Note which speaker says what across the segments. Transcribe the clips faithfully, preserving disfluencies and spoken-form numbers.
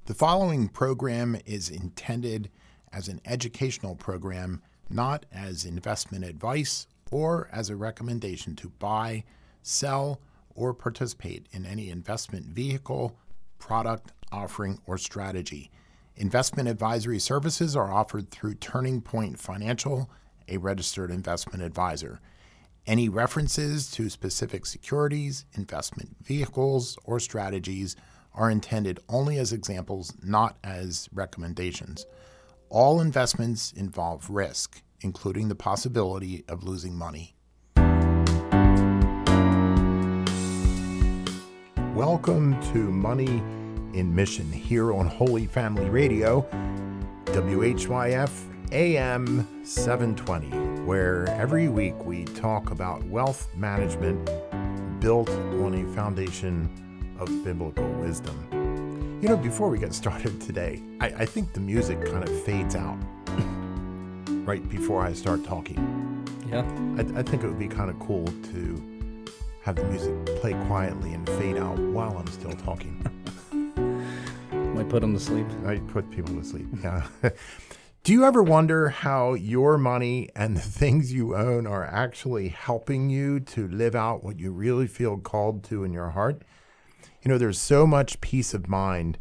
Speaker 1: The following program is intended as an educational program, not as investment advice or as a recommendation to buy, sell, or participate in any investment vehicle, product, offering, or strategy. Investment advisory services are offered through Turning Point Financial, a registered investment advisor. Any references to specific securities, investment vehicles, or strategies are intended only as examples, not as recommendations. All investments involve risk, including the possibility of losing money. Welcome to Money in Mission here on Holy Family Radio, W H Y F A M seven twenty, where every week we talk about wealth management built on a foundation of biblical wisdom. You know, before we get started today, I, I think the music kind of fades out right before I start talking.
Speaker 2: Yeah.
Speaker 1: I, I think it would be kind of cool to have the music play quietly and fade out while I'm still talking.
Speaker 2: Might put them to sleep.
Speaker 1: I put people to sleep, yeah. Do you ever wonder how your money and the things you own are actually helping you to live out what you really feel called to in your heart? You know, there's so much peace of mind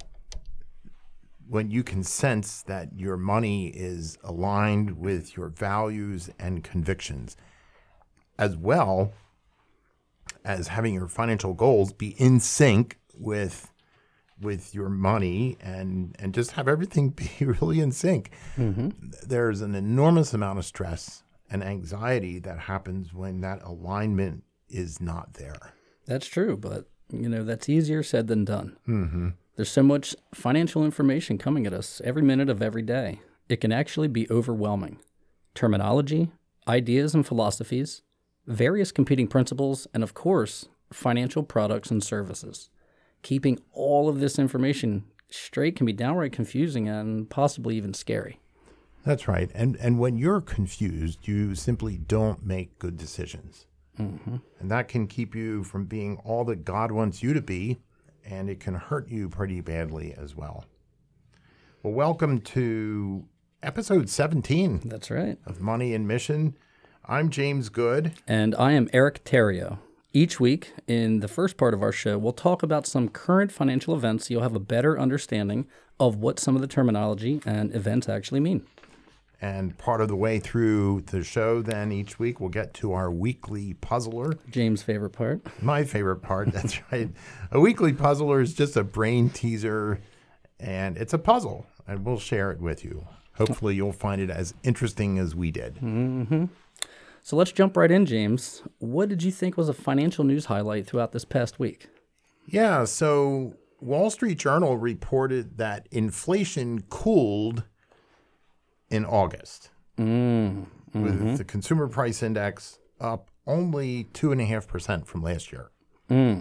Speaker 1: when you can sense that your money is aligned with your values and convictions, as well as having your financial goals be in sync with with your money and, and just have everything be really in sync. Mm-hmm. There's an enormous amount of stress and anxiety that happens when that alignment is not there.
Speaker 2: That's true, but you know, that's easier said than done.
Speaker 1: Mm-hmm.
Speaker 2: There's so much financial information coming at us every minute of every day. It can actually be overwhelming. Terminology, ideas and philosophies, various competing principles, and of course, financial products and services. Keeping all of this information straight can be downright confusing and possibly even scary.
Speaker 1: That's right. And and when you're confused, you simply don't make good decisions.
Speaker 2: Mm-hmm.
Speaker 1: And that can keep you from being all that God wants you to be, and it can hurt you pretty badly as well. Well, welcome to episode seventeen.
Speaker 2: That's right.
Speaker 1: Of Money in Mission. I'm James Good.
Speaker 2: And I am Eric Terrio. Each week, in the first part of our show, we'll talk about some current financial events so you'll have a better understanding of what some of the terminology and events actually mean.
Speaker 1: And part of the way through the show, then, each week, we'll get to our weekly puzzler.
Speaker 2: James' favorite part.
Speaker 1: My favorite part, that's right. A weekly puzzler is just a brain teaser, and it's a puzzle, and we'll share it with you. Hopefully, you'll find it as interesting as we did.
Speaker 2: Mm-hmm. So let's jump right in, James. What did you think was a financial news highlight throughout this past week?
Speaker 1: Yeah, so Wall Street Journal reported that inflation cooled in August,
Speaker 2: mm, mm-hmm.
Speaker 1: with the consumer price index up only two point five percent from last year.
Speaker 2: Mm.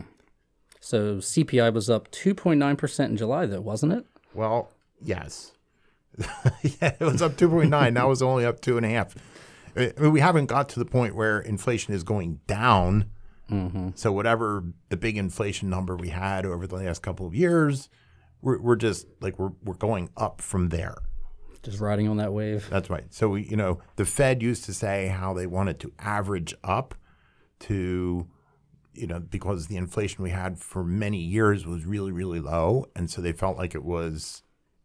Speaker 2: So C P I was up two point nine percent in July, though, wasn't it?
Speaker 1: Well, yes. Yeah, it was up two point nine. Now it's only up two point five. I mean, we haven't got to the point where inflation is going down.
Speaker 2: Mm-hmm.
Speaker 1: So whatever the big inflation number we had over the last couple of years, we're, we're just like we're we're going up from there.
Speaker 2: Just riding on that wave.
Speaker 1: That's right. So we, you know, the Fed used to say how they wanted to average up to, you know, because the inflation we had for many years was really, really low, and so they felt like it was.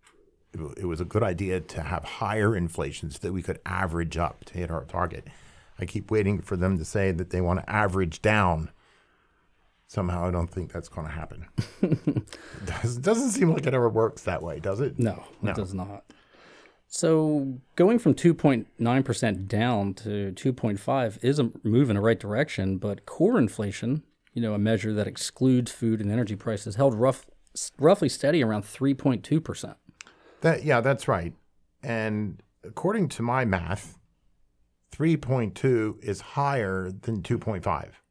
Speaker 1: It was a good idea to have higher inflation so that we could average up to hit our target. I keep waiting for them to say that they want to average down. Somehow I don't think that's going to happen. It doesn't seem like it ever works that way, does it?
Speaker 2: No,
Speaker 1: no,
Speaker 2: it does not. So going from two point nine percent down to two point five is a move in the right direction, but core inflation, you know, a measure that excludes food and energy prices, held rough, roughly steady around three point two percent.
Speaker 1: That, yeah, that's right. And according to my math, three point two is higher than two point five.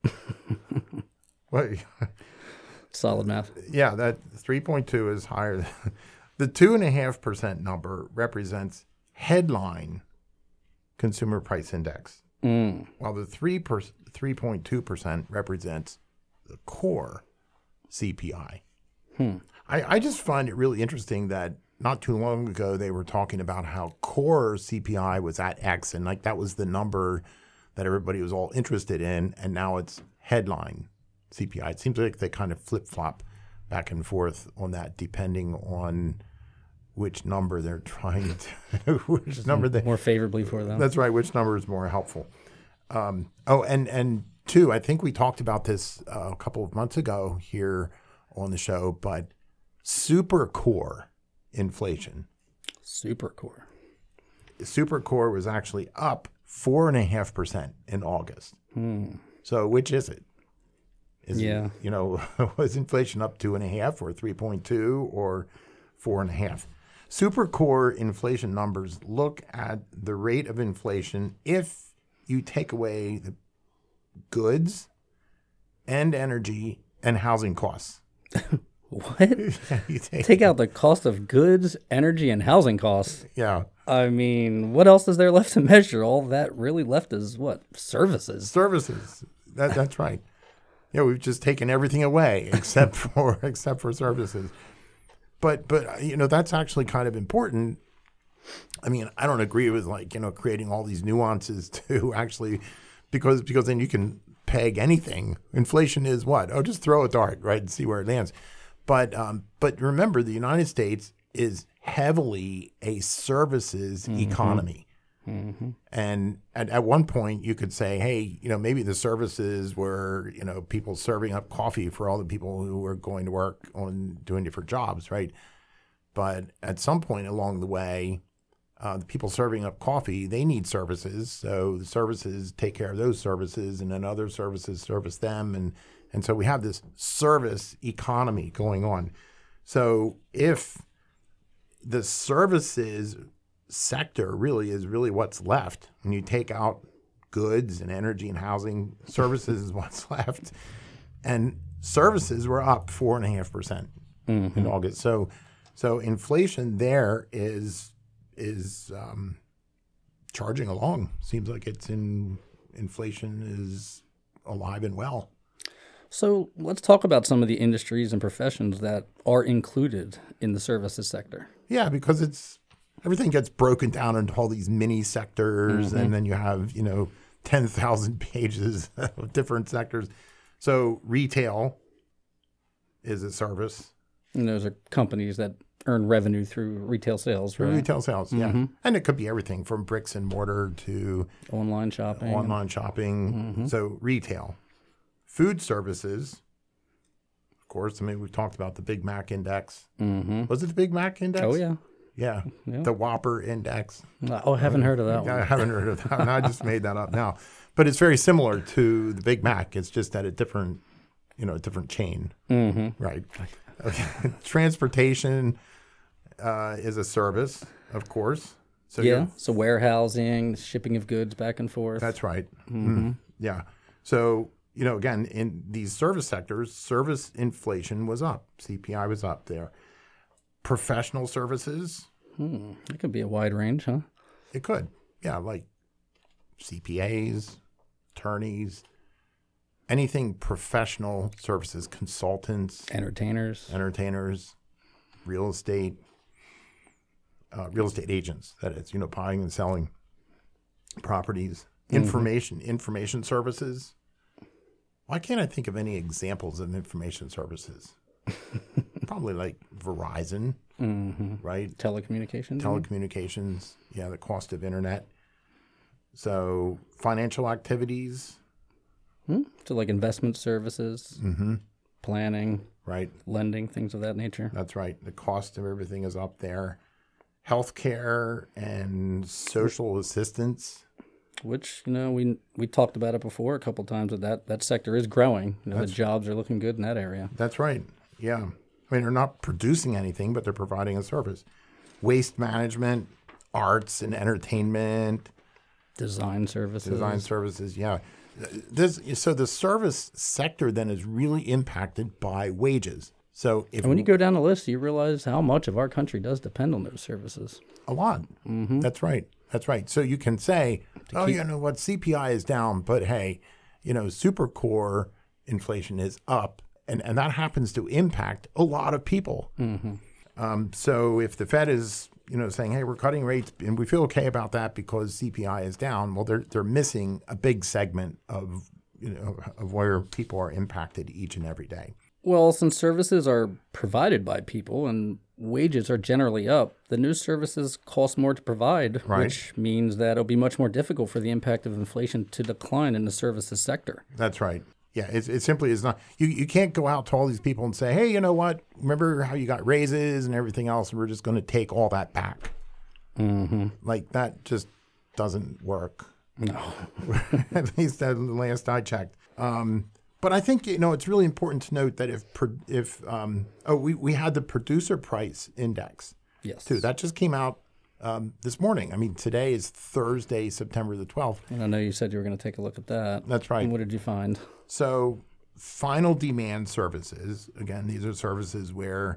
Speaker 1: What?
Speaker 2: Solid math.
Speaker 1: Yeah, that three point two is higher. Than, the two point five percent number represents headline consumer price index,
Speaker 2: mm.
Speaker 1: while the three point two percent represents the core C P I.
Speaker 2: Hmm.
Speaker 1: I, I just find it really interesting that not too long ago they were talking about how core C P I was at X, and like that was the number that everybody was all interested in, and now it's headline C P I. It seems like they kind of flip-flop back and forth on that depending on which number they're trying to, which number they...
Speaker 2: More favorably for them.
Speaker 1: That's right, which number is more helpful. Um, oh, and, and two, I think we talked about this uh, a couple of months ago here on the show, but super core inflation.
Speaker 2: Super core.
Speaker 1: Super core was actually up four and a half percent in August.
Speaker 2: Hmm.
Speaker 1: So which is it? Is
Speaker 2: Yeah.
Speaker 1: it, you know, was inflation up two and a half or three point two or four and a half? Super core inflation numbers look at the rate of inflation if you take away the goods and energy and housing costs.
Speaker 2: What?
Speaker 1: Yeah, you take,
Speaker 2: Take out the cost of goods, energy, and housing costs.
Speaker 1: yeah.
Speaker 2: I mean, what else is there left to measure? All that really left is what? Services.
Speaker 1: Services. That, that's right. Yeah, we've just taken everything away except for except for services. But but you know that's actually kind of important. I mean, I don't agree with like you know creating all these nuances to actually because because then you can peg anything. Inflation is what? Oh, just throw a dart, right, and see where it lands. But um, but remember, the United States is heavily a services mm-hmm. economy. Mm-hmm. And at, at one point, you could say, hey, you know, maybe the services were, you know, people serving up coffee for all the people who were going to work on doing different jobs, right? But at some point along the way, uh, the people serving up coffee, they need services. So the services take care of those services, and then other services service them. And, and so we have this service economy going on. So if the services sector really is really what's left. When you take out goods and energy and housing, services is what's left. And services were up four and a half percent in August. So, so inflation there is is um, charging along. Seems like it's in inflation is alive and well.
Speaker 2: So let's talk about some of the industries and professions that are included in the services sector.
Speaker 1: Yeah, because it's everything gets broken down into all these mini sectors,
Speaker 2: mm-hmm.
Speaker 1: and then you have, you know, ten thousand pages of different sectors. So retail is a service.
Speaker 2: And those are companies that earn revenue through retail sales, right?
Speaker 1: Retail sales, yeah.
Speaker 2: Mm-hmm.
Speaker 1: And it could be everything from bricks and mortar to
Speaker 2: online shopping.
Speaker 1: Online shopping. Mm-hmm. So retail. Food services, of course. I mean, we've talked about the Big Mac Index.
Speaker 2: Mm-hmm.
Speaker 1: Was it the Big Mac Index?
Speaker 2: Oh, yeah.
Speaker 1: Yeah,
Speaker 2: yeah.
Speaker 1: The Whopper Index.
Speaker 2: Oh, I haven't heard of that one.
Speaker 1: I haven't heard of that one. I just made that up now. But it's very similar to the Big Mac. It's just at a different, you know, a different chain.
Speaker 2: Mm-hmm.
Speaker 1: Right. Okay. Transportation uh, is a service, of course. So
Speaker 2: yeah, so warehousing, shipping of goods back and forth.
Speaker 1: That's right.
Speaker 2: Mm-hmm.
Speaker 1: Mm. Yeah. So, you know, again, in these service sectors, service inflation was up. C P I was up there. Professional services.
Speaker 2: Hmm. It could be a wide range, huh?
Speaker 1: It could. Yeah, like C P As, attorneys, anything professional services, consultants.
Speaker 2: Entertainers.
Speaker 1: Entertainers, real estate, uh, real estate agents, that is, you know, buying and selling properties. Information, mm-hmm. information services. Why can't I think of any examples of information services? Probably like Verizon,
Speaker 2: mm-hmm.
Speaker 1: right?
Speaker 2: Telecommunications.
Speaker 1: Telecommunications, yeah, the cost of internet. So financial activities.
Speaker 2: Hmm? So like investment services,
Speaker 1: mm-hmm.
Speaker 2: planning,
Speaker 1: right?
Speaker 2: Lending, things of that nature.
Speaker 1: That's right. The cost of everything is up there. Healthcare and social assistance.
Speaker 2: Which, you know, we we talked about it before a couple of times that that, that sector is growing. You know, the jobs are looking good in that area.
Speaker 1: That's right. Yeah. I mean, they're not producing anything, but they're providing a service. Waste management, arts and entertainment.
Speaker 2: Design services.
Speaker 1: Design services, yeah. This, so the service sector then is really impacted by wages. So if
Speaker 2: and when you go down the list, you realize how much of our country does depend on those services.
Speaker 1: A lot. Mm-hmm. That's right. That's right. So you can say, to oh, keep... you know what, C P I is down, but hey, you know, super core inflation is up. And, and that happens to impact a lot of people.
Speaker 2: Mm-hmm.
Speaker 1: Um, so if the Fed is, you know, saying, hey, we're cutting rates and we feel okay about that because C P I is down, well, they're they're missing a big segment of, you know, of where people are impacted each and every day.
Speaker 2: Well, since services are provided by people and wages are generally up, the new services cost more to provide,
Speaker 1: Right.
Speaker 2: which means that it'll be much more difficult for the impact of inflation to decline in the services sector.
Speaker 1: That's right. Yeah, it, it simply is not. You you can't go out to all these people and say, hey, you know what? Remember how you got raises and everything else, and we're just going to take all that back.
Speaker 2: Mm-hmm.
Speaker 1: Like, that just doesn't work.
Speaker 2: No.
Speaker 1: At least the last I checked. Um, but I think, you know, it's really important to note that if, pro- if um, oh, we, we had the producer price index,
Speaker 2: Yes.
Speaker 1: too. That just came out um, this morning. I mean, today is Thursday, September the twelfth.
Speaker 2: And I know you said you were going to take a look at that.
Speaker 1: That's right.
Speaker 2: And what did you find?
Speaker 1: So final demand services, again, these are services where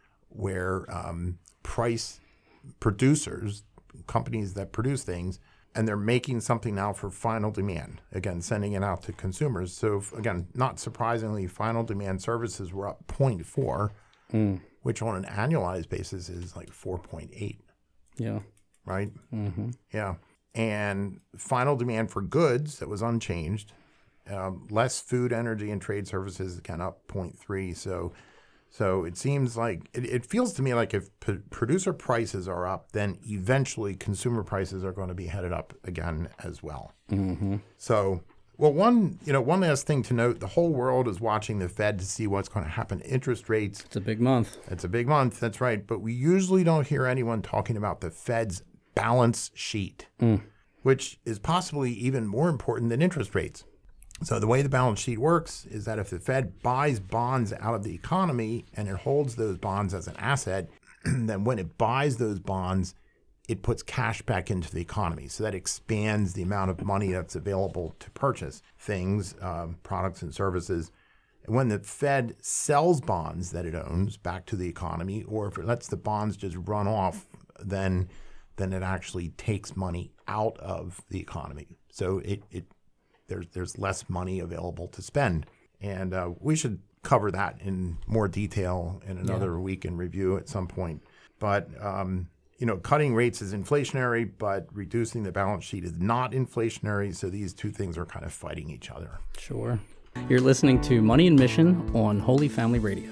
Speaker 1: where um, price producers, companies that produce things, and they're making something now for final demand, again, sending it out to consumers. So again, not surprisingly, final demand services were up zero point four,
Speaker 2: Mm.
Speaker 1: which on an annualized basis is like four point eight,
Speaker 2: Yeah.
Speaker 1: right?
Speaker 2: Mm-hmm.
Speaker 1: Yeah. And final demand for goods, that was unchanged. Um, less food, energy, and trade services, again, up zero point three. So so it seems like, it, it feels to me like if p- producer prices are up, then eventually consumer prices are going to be headed up again as well.
Speaker 2: Mm-hmm.
Speaker 1: So, well, one, you know, one last thing to note, the whole world is watching the Fed to see what's going to happen to interest rates.
Speaker 2: It's a big month.
Speaker 1: It's a big month, that's right. But we usually don't hear anyone talking about the Fed's balance sheet,
Speaker 2: Mm.
Speaker 1: which is possibly even more important than interest rates. So the way the balance sheet works is that if the Fed buys bonds out of the economy and it holds those bonds as an asset, then when it buys those bonds, it puts cash back into the economy. So that expands the amount of money that's available to purchase things, um, products and services. And when the Fed sells bonds that it owns back to the economy, or if it lets the bonds just run off, then then it actually takes money out of the economy. So it, it there's there's less money available to spend. And uh, we should cover that in more detail in another
Speaker 2: Yeah.
Speaker 1: week in review at some point. But um, you know, cutting rates is inflationary, but reducing the balance sheet is not inflationary. So these two things are kind of fighting each other.
Speaker 2: Sure. You're listening to Money and Mission on Holy Family Radio.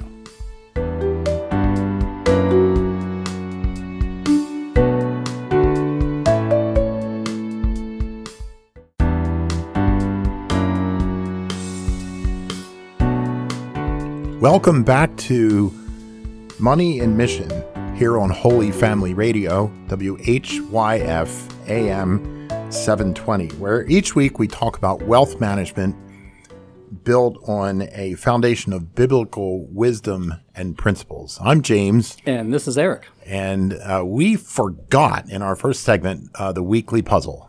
Speaker 1: Welcome back to Money and Mission here on Holy Family Radio, W H Y F A M seven twenty, where each week we talk about wealth management built on a foundation of biblical wisdom and principles. I'm James,
Speaker 2: And this is Eric.
Speaker 1: and uh, we forgot in our first segment uh, the weekly puzzle.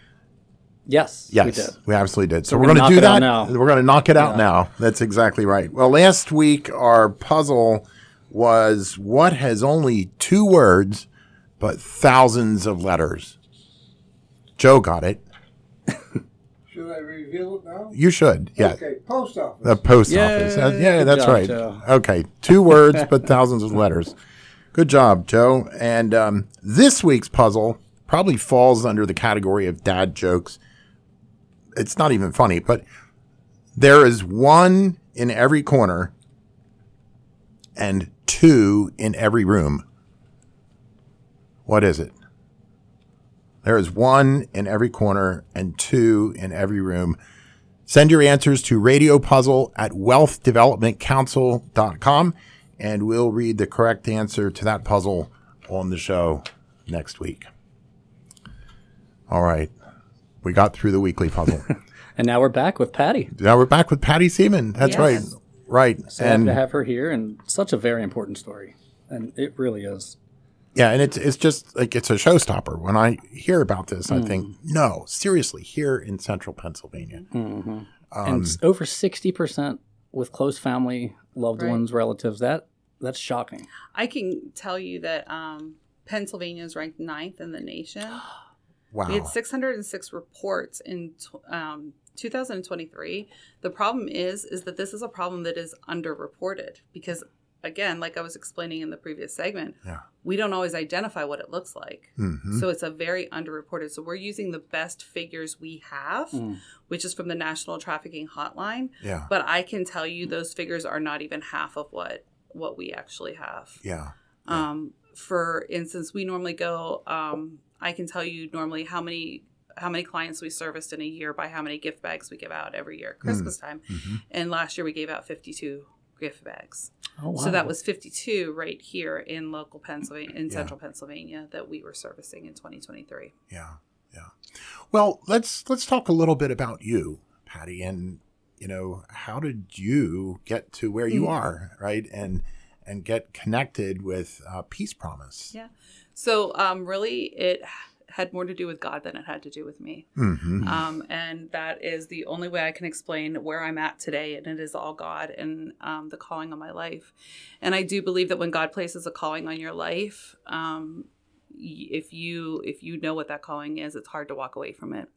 Speaker 2: Yes,
Speaker 1: Yes,
Speaker 2: we did.
Speaker 1: we absolutely did. So,
Speaker 2: So
Speaker 1: we're
Speaker 2: we're
Speaker 1: going to
Speaker 2: gonna
Speaker 1: do
Speaker 2: knock
Speaker 1: that.
Speaker 2: it out now.
Speaker 1: We're going to knock it out
Speaker 2: Yeah.
Speaker 1: now. That's exactly right. Well, last week our puzzle was what has only two words but thousands of letters. Joe got it.
Speaker 3: Should I reveal it now?
Speaker 1: You should. Yeah.
Speaker 3: Okay, post office.
Speaker 1: The post
Speaker 2: Yay.
Speaker 1: office. Uh, yeah,
Speaker 2: Good
Speaker 1: that's
Speaker 2: job,
Speaker 1: right.
Speaker 2: Joe.
Speaker 1: Okay. Two words but thousands of letters. Good job, Joe. And um, this week's puzzle probably falls under the category of dad jokes. It's not even funny, but there is one in every corner and two in every room. What is it? There is one in every corner and two in every room. Send your answers to radiopuzzle at wealth development council dot com, and we'll read the correct answer to that puzzle on the show next week. All right. We got through the weekly puzzle.
Speaker 2: And now we're back with Patty.
Speaker 1: Now we're back with Patty Seaman. That's
Speaker 4: Yes.
Speaker 1: right. Right.
Speaker 2: So happy
Speaker 1: and
Speaker 2: to have her here, and such a very important story. And it really is.
Speaker 1: yeah, and it's it's just like it's a showstopper. When I hear about this, I think, no, seriously, here in central Pennsylvania.
Speaker 2: Mm-hmm.
Speaker 1: Um,
Speaker 2: and it's over sixty percent with close family, loved
Speaker 4: Right.
Speaker 2: ones, relatives. That That's shocking.
Speaker 4: I can tell you that um, Pennsylvania is ranked ninth in the nation.
Speaker 1: wow.
Speaker 4: We had six hundred six reports in t- um, two thousand twenty-three. The problem is, is that this is a problem that is underreported because, again, like I was explaining in the previous segment,
Speaker 1: Yeah.
Speaker 4: we don't always identify what it looks like.
Speaker 1: Mhm.
Speaker 4: So it's a very underreported. So we're using the best figures we have,
Speaker 2: Mm.
Speaker 4: which is from the National Trafficking Hotline.
Speaker 1: Yeah.
Speaker 4: But I can tell you those figures are not even half of what, what we actually have.
Speaker 1: Yeah.
Speaker 4: Um, for instance, we normally go, um, I can tell you normally how many how many clients we serviced in a year by how many gift bags we give out every year at Christmas time.
Speaker 1: Mhm.
Speaker 4: And last year we gave out fifty-two gift bags.
Speaker 2: Oh, wow.
Speaker 4: So that was fifty-two right here in local Pennsylvania, in
Speaker 1: Yeah.
Speaker 4: central Pennsylvania that we were servicing in twenty twenty-three.
Speaker 1: Yeah. Yeah. Well, let's let's talk a little bit about you, Patty, and you know, how did you get to where you
Speaker 4: Mm.
Speaker 1: are, right? And and get connected with uh, Peace Promise.
Speaker 4: Yeah. So um, really it had more to do with God than it had to do with me.
Speaker 1: Mm-hmm.
Speaker 4: Um, and that is the only way I can explain where I'm at today. And it is all God and um, the calling on my life. And I do believe that when God places a calling on your life, um, y- if you if you know what that calling is, it's hard to walk away from it.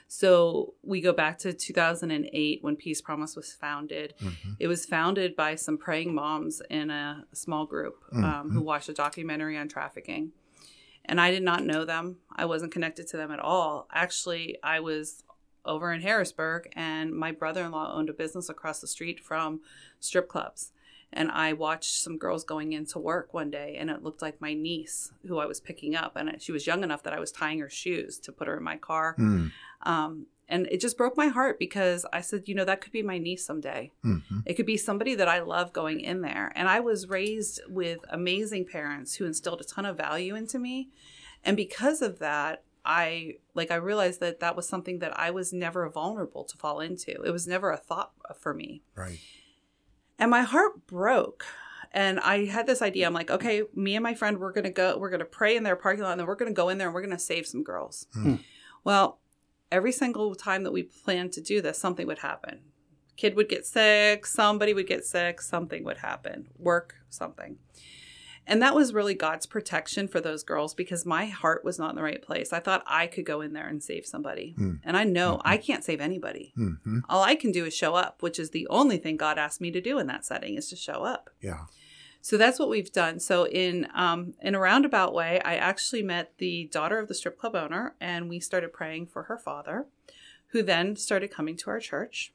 Speaker 4: So we go back to two thousand eight when Peace Promise was founded.
Speaker 1: Mm-hmm.
Speaker 4: It was founded by some praying moms in a small group um,
Speaker 1: Mhm.
Speaker 4: who watched a documentary on trafficking. And I did not know them. I wasn't connected to them at all. Actually, I was over in Harrisburg, and my brother-in-law owned a business across the street from strip clubs. And I watched some girls going into work one day, and it looked like my niece, who I was picking up. And she was young enough that I was tying her shoes to put her in my car.
Speaker 1: Mm.
Speaker 4: Um, and it just broke my heart because I said, you know, that could be my niece someday.
Speaker 1: Mm-hmm.
Speaker 4: It could be somebody that I love going in there. And I was raised with amazing parents who instilled a ton of value into me. And because of that, I like I realized that that was something that I was never vulnerable to fall into. It was never a thought for me.
Speaker 1: Right.
Speaker 4: And my heart broke. And I had this idea. I'm like, okay, me and my friend, we're going to go, we're going to pray in their parking lot, and then we're going to go in there and we're going to save some girls.
Speaker 1: Mm.
Speaker 4: Well, every single time that we planned to do this, something would happen. Kid would get sick, somebody would get sick, something would happen, work, something. And that was really God's protection for those girls because my heart was not in the right place. I thought I could go in there and save somebody.
Speaker 1: Mm.
Speaker 4: And I know
Speaker 1: Mm-hmm.
Speaker 4: I can't save anybody.
Speaker 1: Mm-hmm.
Speaker 4: All I can do is show up, which is the only thing God asked me to do in that setting is to show up.
Speaker 1: Yeah.
Speaker 4: So that's what we've done. So in um, in a roundabout way, I actually met the daughter of the strip club owner, and we started praying for her father, who then started coming to our church.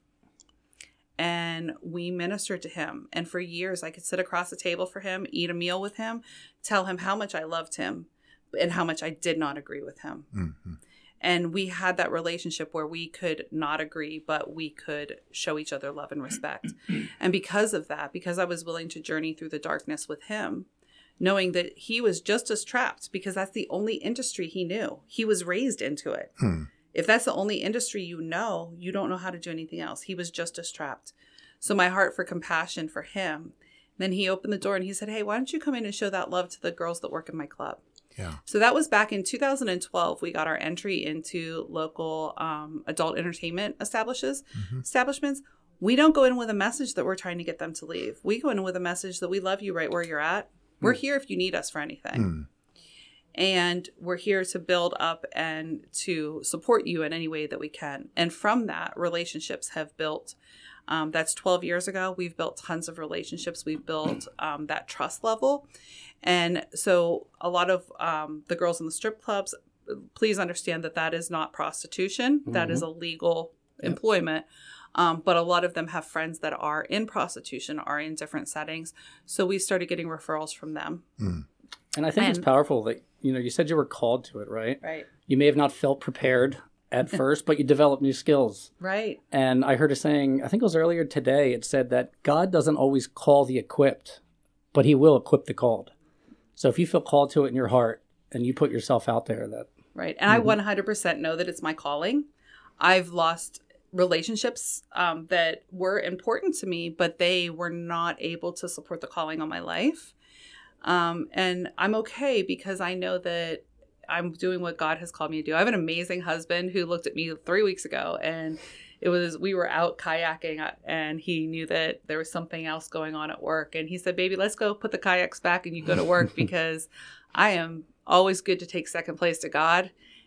Speaker 4: And we ministered to him. And for years, I could sit across the table for him, eat a meal with him, tell him how much I loved him and how much I did not agree with him.
Speaker 1: Mm-hmm.
Speaker 4: And we had that relationship where we could not agree, but we could show each other love and respect. And because of that, because I was willing to journey through the darkness with him, knowing that he was just as trapped because that's the only industry he knew. He was raised into it.
Speaker 1: Hmm.
Speaker 4: If that's the only industry you know, you don't know how to do anything else. He was just as trapped. So my heart for compassion for him. Then he opened the door and he said, hey, why don't you come in and show that love to the girls that work in my club?
Speaker 1: Yeah.
Speaker 4: So that was back in two thousand twelve. We got our entry into local um, adult entertainment establishes,
Speaker 1: Mm-hmm.
Speaker 4: establishments. We don't go in with a message that we're trying to get them to leave. We go in with a message that we love you right where you're at. We're
Speaker 1: Mm.
Speaker 4: here if you need us for anything.
Speaker 1: Mm.
Speaker 4: And we're here to build up and to support you in any way that we can. And from that, relationships have built. Um, that's twelve years ago. We've built tons of relationships. We've built um, that trust level. And so a lot of um, the girls in the strip clubs, please understand that that is not prostitution. Mm-hmm. That is a legal yep. employment. Um, but a lot of them have friends that are in prostitution, are in different settings. So we started getting referrals from them.
Speaker 1: Mm.
Speaker 2: And I think
Speaker 4: and,
Speaker 2: it's powerful that, you know, you said you were called to it, right?
Speaker 4: Right.
Speaker 2: You may have not felt prepared at first, but you developed new skills.
Speaker 4: Right.
Speaker 2: And I heard a saying, I think it was earlier today, it said that God doesn't always call the equipped, but he will equip the called. So if you feel called to it in your heart and you put yourself out there, that...
Speaker 4: Right. And mm-hmm. I one hundred percent know that it's my calling. I've lost relationships um, that were important to me, but they were not able to support the calling on my life. Um, and I'm okay because I know that I'm doing what God has called me to do. I have an amazing husband who looked at me three weeks ago, and it was, we were out kayaking, and he knew that there was something else going on at work. And he said, baby, let's go put the kayaks back and you go to work because I am always good to take second place to God.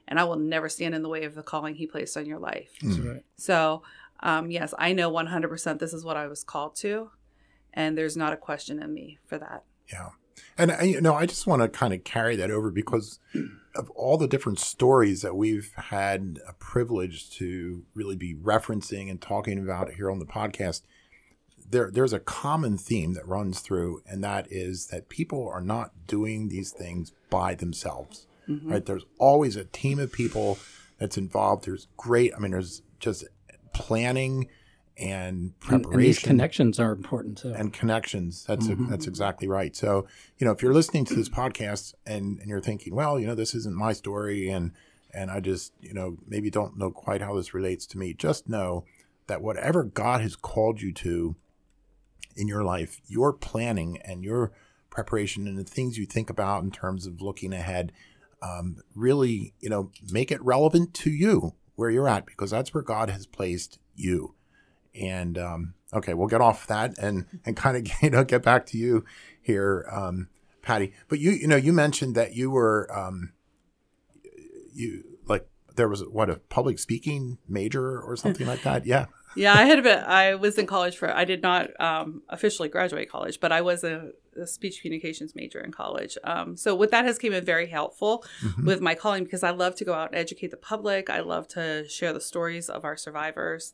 Speaker 4: and I will never stand in the way of the calling he placed on your life.
Speaker 2: That's right.
Speaker 4: So, um, yes, I know one hundred percent this is what I was called to, and there's not a question in me for that.
Speaker 1: Yeah. And, uh, you know, I just want to kind of carry that over because of all the different stories that we've had a privilege to really be referencing and talking about here on the podcast. There, there's a common theme that runs through, and that is that people are not doing these things by themselves, mm-hmm. right? There's always a team of people that's involved. There's great, I mean, there's just planning and preparation.
Speaker 2: And, and these connections are important too.
Speaker 1: And connections. That's
Speaker 2: Mm-hmm.
Speaker 1: a, that's exactly right. So, you know, if you're listening to this podcast and, and you're thinking, well, you know, this isn't my story, and and I just, you know, maybe don't know quite how this relates to me, just know that whatever God has called you to in your life, your planning and your preparation and the things you think about in terms of looking ahead, um, really, you know, make it relevant to you where you're at, because that's where God has placed you. And, um, okay, we'll get off that and, and kind of, you know, get back to you here, um, Patty. But you, you know, you mentioned that you were, um, you like, there was what, a public speaking major or something like that. Yeah.
Speaker 4: Yeah, I had been, I was in college for, I did not um, officially graduate college, but I was a, a speech communications major in college. Um, so with that has came in very helpful mm-hmm. with my calling, because I love to go out and educate the public. I love to share the stories of our survivors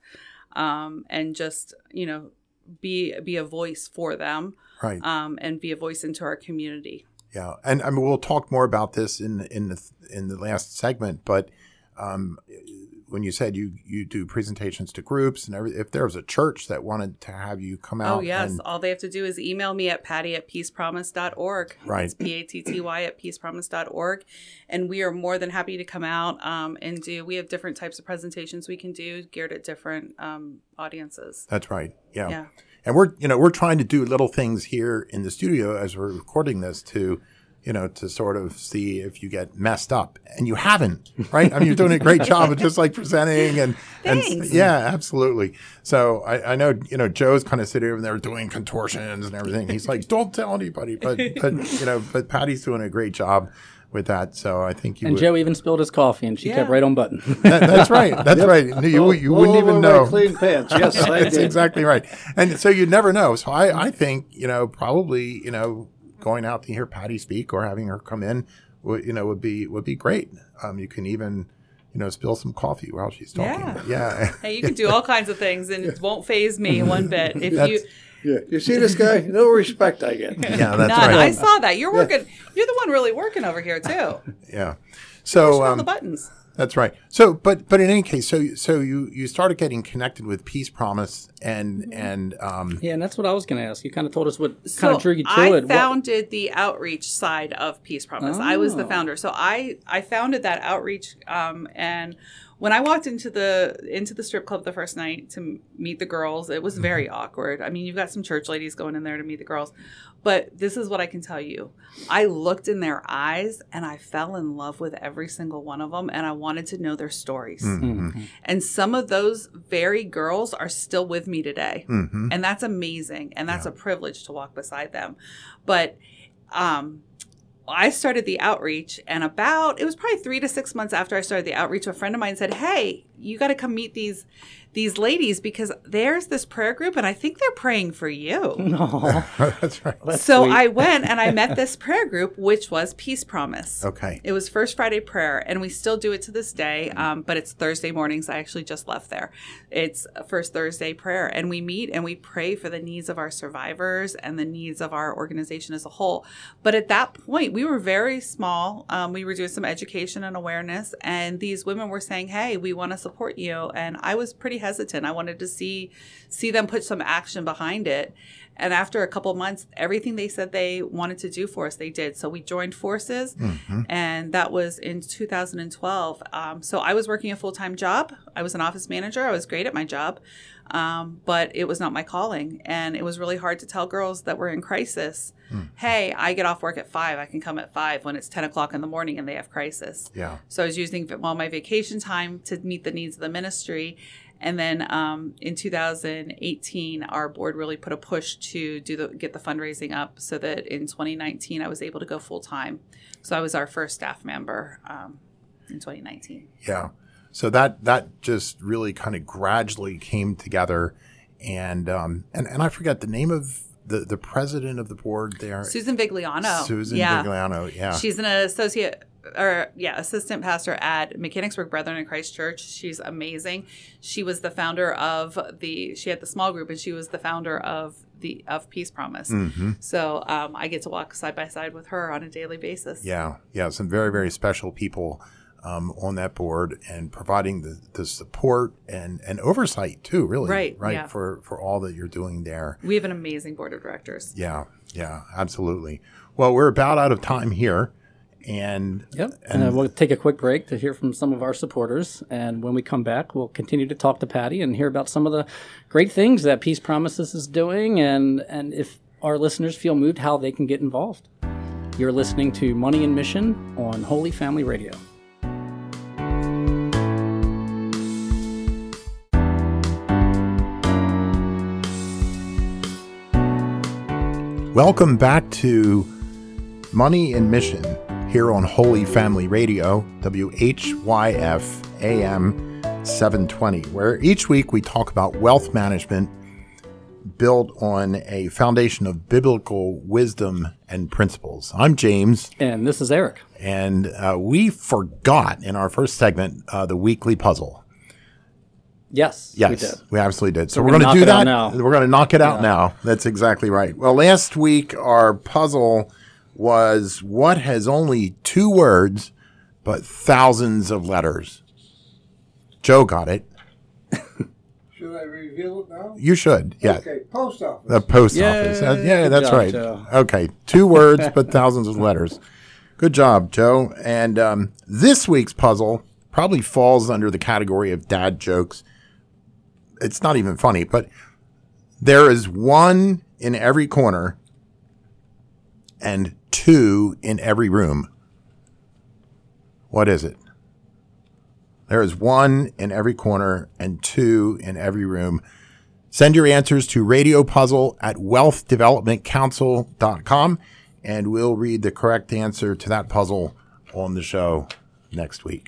Speaker 4: um, and just, you know, be, be a voice for them
Speaker 1: right.
Speaker 4: um, and be a voice into our community.
Speaker 1: Yeah. And I mean, we'll talk more about this in, in the, in the last segment, but um, when you said you, you do presentations to groups and everything, if there was a church that wanted to have you come out.
Speaker 4: Oh, yes.
Speaker 1: And,
Speaker 4: all they have to do is email me at patty at peace promise dot org.
Speaker 1: Right.
Speaker 4: It's P A T T Y at peace promise dot org. And we are more than happy to come out um, and do, we have different types of presentations we can do geared at different um, audiences.
Speaker 1: That's right. Yeah.
Speaker 4: Yeah.
Speaker 1: And we're, you know, we're trying to do little things here in the studio as we're recording this to, you know, to sort of see if you get messed up, and you haven't, right? I mean, you're doing a great job of just like presenting and, and yeah, absolutely. So I, I know, you know, Joe's kind of sitting over there doing contortions and everything. He's like, don't tell anybody, but, but, you know, but Patty's doing a great job with that. So I think you
Speaker 2: And
Speaker 1: would,
Speaker 2: Joe even spilled his coffee, and she
Speaker 4: Yeah.
Speaker 2: kept right on button.
Speaker 1: that, that's right. That's
Speaker 5: Yep.
Speaker 1: right. You, you wouldn't
Speaker 5: All
Speaker 1: even
Speaker 5: over
Speaker 1: know.
Speaker 5: my clean pants. Yes, I
Speaker 1: That's
Speaker 5: did.
Speaker 1: exactly right. And so you never know. So I, I think, you know, probably, you know, going out to hear Patty speak or having her come in, would, you know, would be would be great. Um, you can even, you know, spill some coffee while she's talking.
Speaker 4: Yeah.
Speaker 1: Yeah.
Speaker 4: Hey, you can do all kinds of things, and it won't faze me one bit. If
Speaker 1: That's-
Speaker 4: you
Speaker 5: Yeah, you see this guy? No respect I get.
Speaker 1: Yeah, that's
Speaker 4: None.
Speaker 1: right.
Speaker 4: I saw that. You're working. You're the one really working over here too.
Speaker 1: Yeah.
Speaker 4: Push
Speaker 1: So
Speaker 4: all
Speaker 1: um,
Speaker 4: the buttons.
Speaker 1: that's right. So, but but in any case, so so you you started getting connected with Peace Promise, and and um,
Speaker 2: Yeah, and that's what I was going to ask. You kind of told us what kind
Speaker 4: So
Speaker 2: of drew you to
Speaker 4: I
Speaker 2: it. What-
Speaker 4: founded the outreach side of Peace Promise. I was the
Speaker 2: Oh.
Speaker 4: founder, so I I founded that outreach. Um, and when I walked into the into the strip club the first night to meet the girls, it was very awkward. I mean, you've got some church ladies going in there to meet the girls, but this is what I can tell you: I looked in their eyes and I fell in love with every single one of them, and I wanted to know their stories.
Speaker 2: Mhm.
Speaker 4: And some of those very girls are still with me today.
Speaker 1: mhm.
Speaker 4: And that's amazing. And that's
Speaker 1: Yeah.
Speaker 4: a privilege to walk beside them. But um, I started the outreach, and about, it was probably three to six months after I started the outreach, a friend of mine said, hey, you got to come meet these these ladies, because there's this prayer group and I think they're praying for you.
Speaker 2: No.
Speaker 1: That's right.
Speaker 2: That's
Speaker 4: So
Speaker 2: sweet.
Speaker 4: I went and I met this prayer group, which was Peace Promise.
Speaker 1: Okay.
Speaker 4: It was First Friday Prayer, and we still do it to this day, um, but it's Thursday mornings. I actually just left there. It's First Thursday Prayer, and we meet and we pray for the needs of our survivors and the needs of our organization as a whole. But at that point, we were very small. Um, we were doing some education and awareness, and these women were saying, hey, we want to support you. And I was pretty hesitant. I wanted to see see them put some action behind it. And after a couple of months, everything they said they wanted to do for us, they did. So we joined forces,
Speaker 1: Mm-hmm.
Speaker 4: and that was in two thousand twelve. Um, so I was working a full-time job. I was an office manager. I was great at my job, um, but it was not my calling. And it was really hard to tell girls that were in crisis,
Speaker 1: Mm.
Speaker 4: hey, I get off work at five. I can come at five when it's ten o'clock in the morning and they have crisis.
Speaker 1: Yeah.
Speaker 4: So I was using all my vacation time to meet the needs of the ministry. And then um, in two thousand eighteen, our board really put a push to do the get the fundraising up, so that in twenty nineteen I was able to go full time. So I was our first staff member. Um, in twenty nineteen.
Speaker 1: Yeah. So that that just really kind of gradually came together. And um and, and I forget the name of the, the president of the board there.
Speaker 4: Susan Vigliano.
Speaker 1: Susan
Speaker 4: yeah.
Speaker 1: Vigliano, yeah.
Speaker 4: She's an associate or yeah, assistant pastor at Mechanicsburg Brethren in Christ Church. She's amazing. She was the founder of the she had the small group and she was the founder of the of Peace Promise.
Speaker 1: Mm-hmm.
Speaker 4: So um, I get to walk side by side with her on a daily basis.
Speaker 1: Yeah, yeah, some very, very special people um, on that board and providing the, the support and, and oversight too, really.
Speaker 4: Right,
Speaker 1: Right,
Speaker 4: yeah.
Speaker 1: for, for all that you're doing there.
Speaker 4: We have an amazing board of directors.
Speaker 1: Yeah, yeah, absolutely. Well, we're about out of time here. And,
Speaker 2: Yep.
Speaker 1: and
Speaker 2: And uh, we'll take a quick break to hear from some of our supporters. And when we come back, we'll continue to talk to Patty and hear about some of the great things that Peace Promises is doing and, and if our listeners feel moved, how they can get involved. You're listening to Money and Mission on Holy Family Radio.
Speaker 1: welcome back to Money and Mission here on Holy Family Radio, W H Y F A M seven twenty, where each week we talk about wealth management built on a foundation of biblical wisdom and principles. I'm James.
Speaker 2: And this is Eric.
Speaker 1: And uh, we forgot in our first segment uh, the weekly puzzle.
Speaker 2: Yes,
Speaker 1: Yes,
Speaker 2: we did.
Speaker 1: we absolutely did. So,
Speaker 2: So
Speaker 1: we're
Speaker 2: we're
Speaker 1: going to
Speaker 2: gonna
Speaker 1: do
Speaker 2: knock it
Speaker 1: that.
Speaker 2: out now.
Speaker 1: We're going to knock it out
Speaker 2: Yeah.
Speaker 1: now. That's exactly right. Well, last week our puzzle was what has only two words but thousands of letters. Joe got it.
Speaker 3: Should I reveal it now?
Speaker 1: You should. Yeah.
Speaker 3: Okay, post office.
Speaker 1: The post
Speaker 2: Yay.
Speaker 1: office. Uh, yeah,
Speaker 2: Good
Speaker 1: that's
Speaker 2: job,
Speaker 1: right.
Speaker 2: Joe.
Speaker 1: Okay. Two words, but thousands of letters. Good job, Joe. And um, this week's puzzle probably falls under the category of dad jokes. It's not even funny, but there is one in every corner and two in every room. What is it? There is one in every corner and two in every room. Send your answers to radiopuzzle at wealth development council dot com, and we'll read the correct answer to that puzzle on the show next week.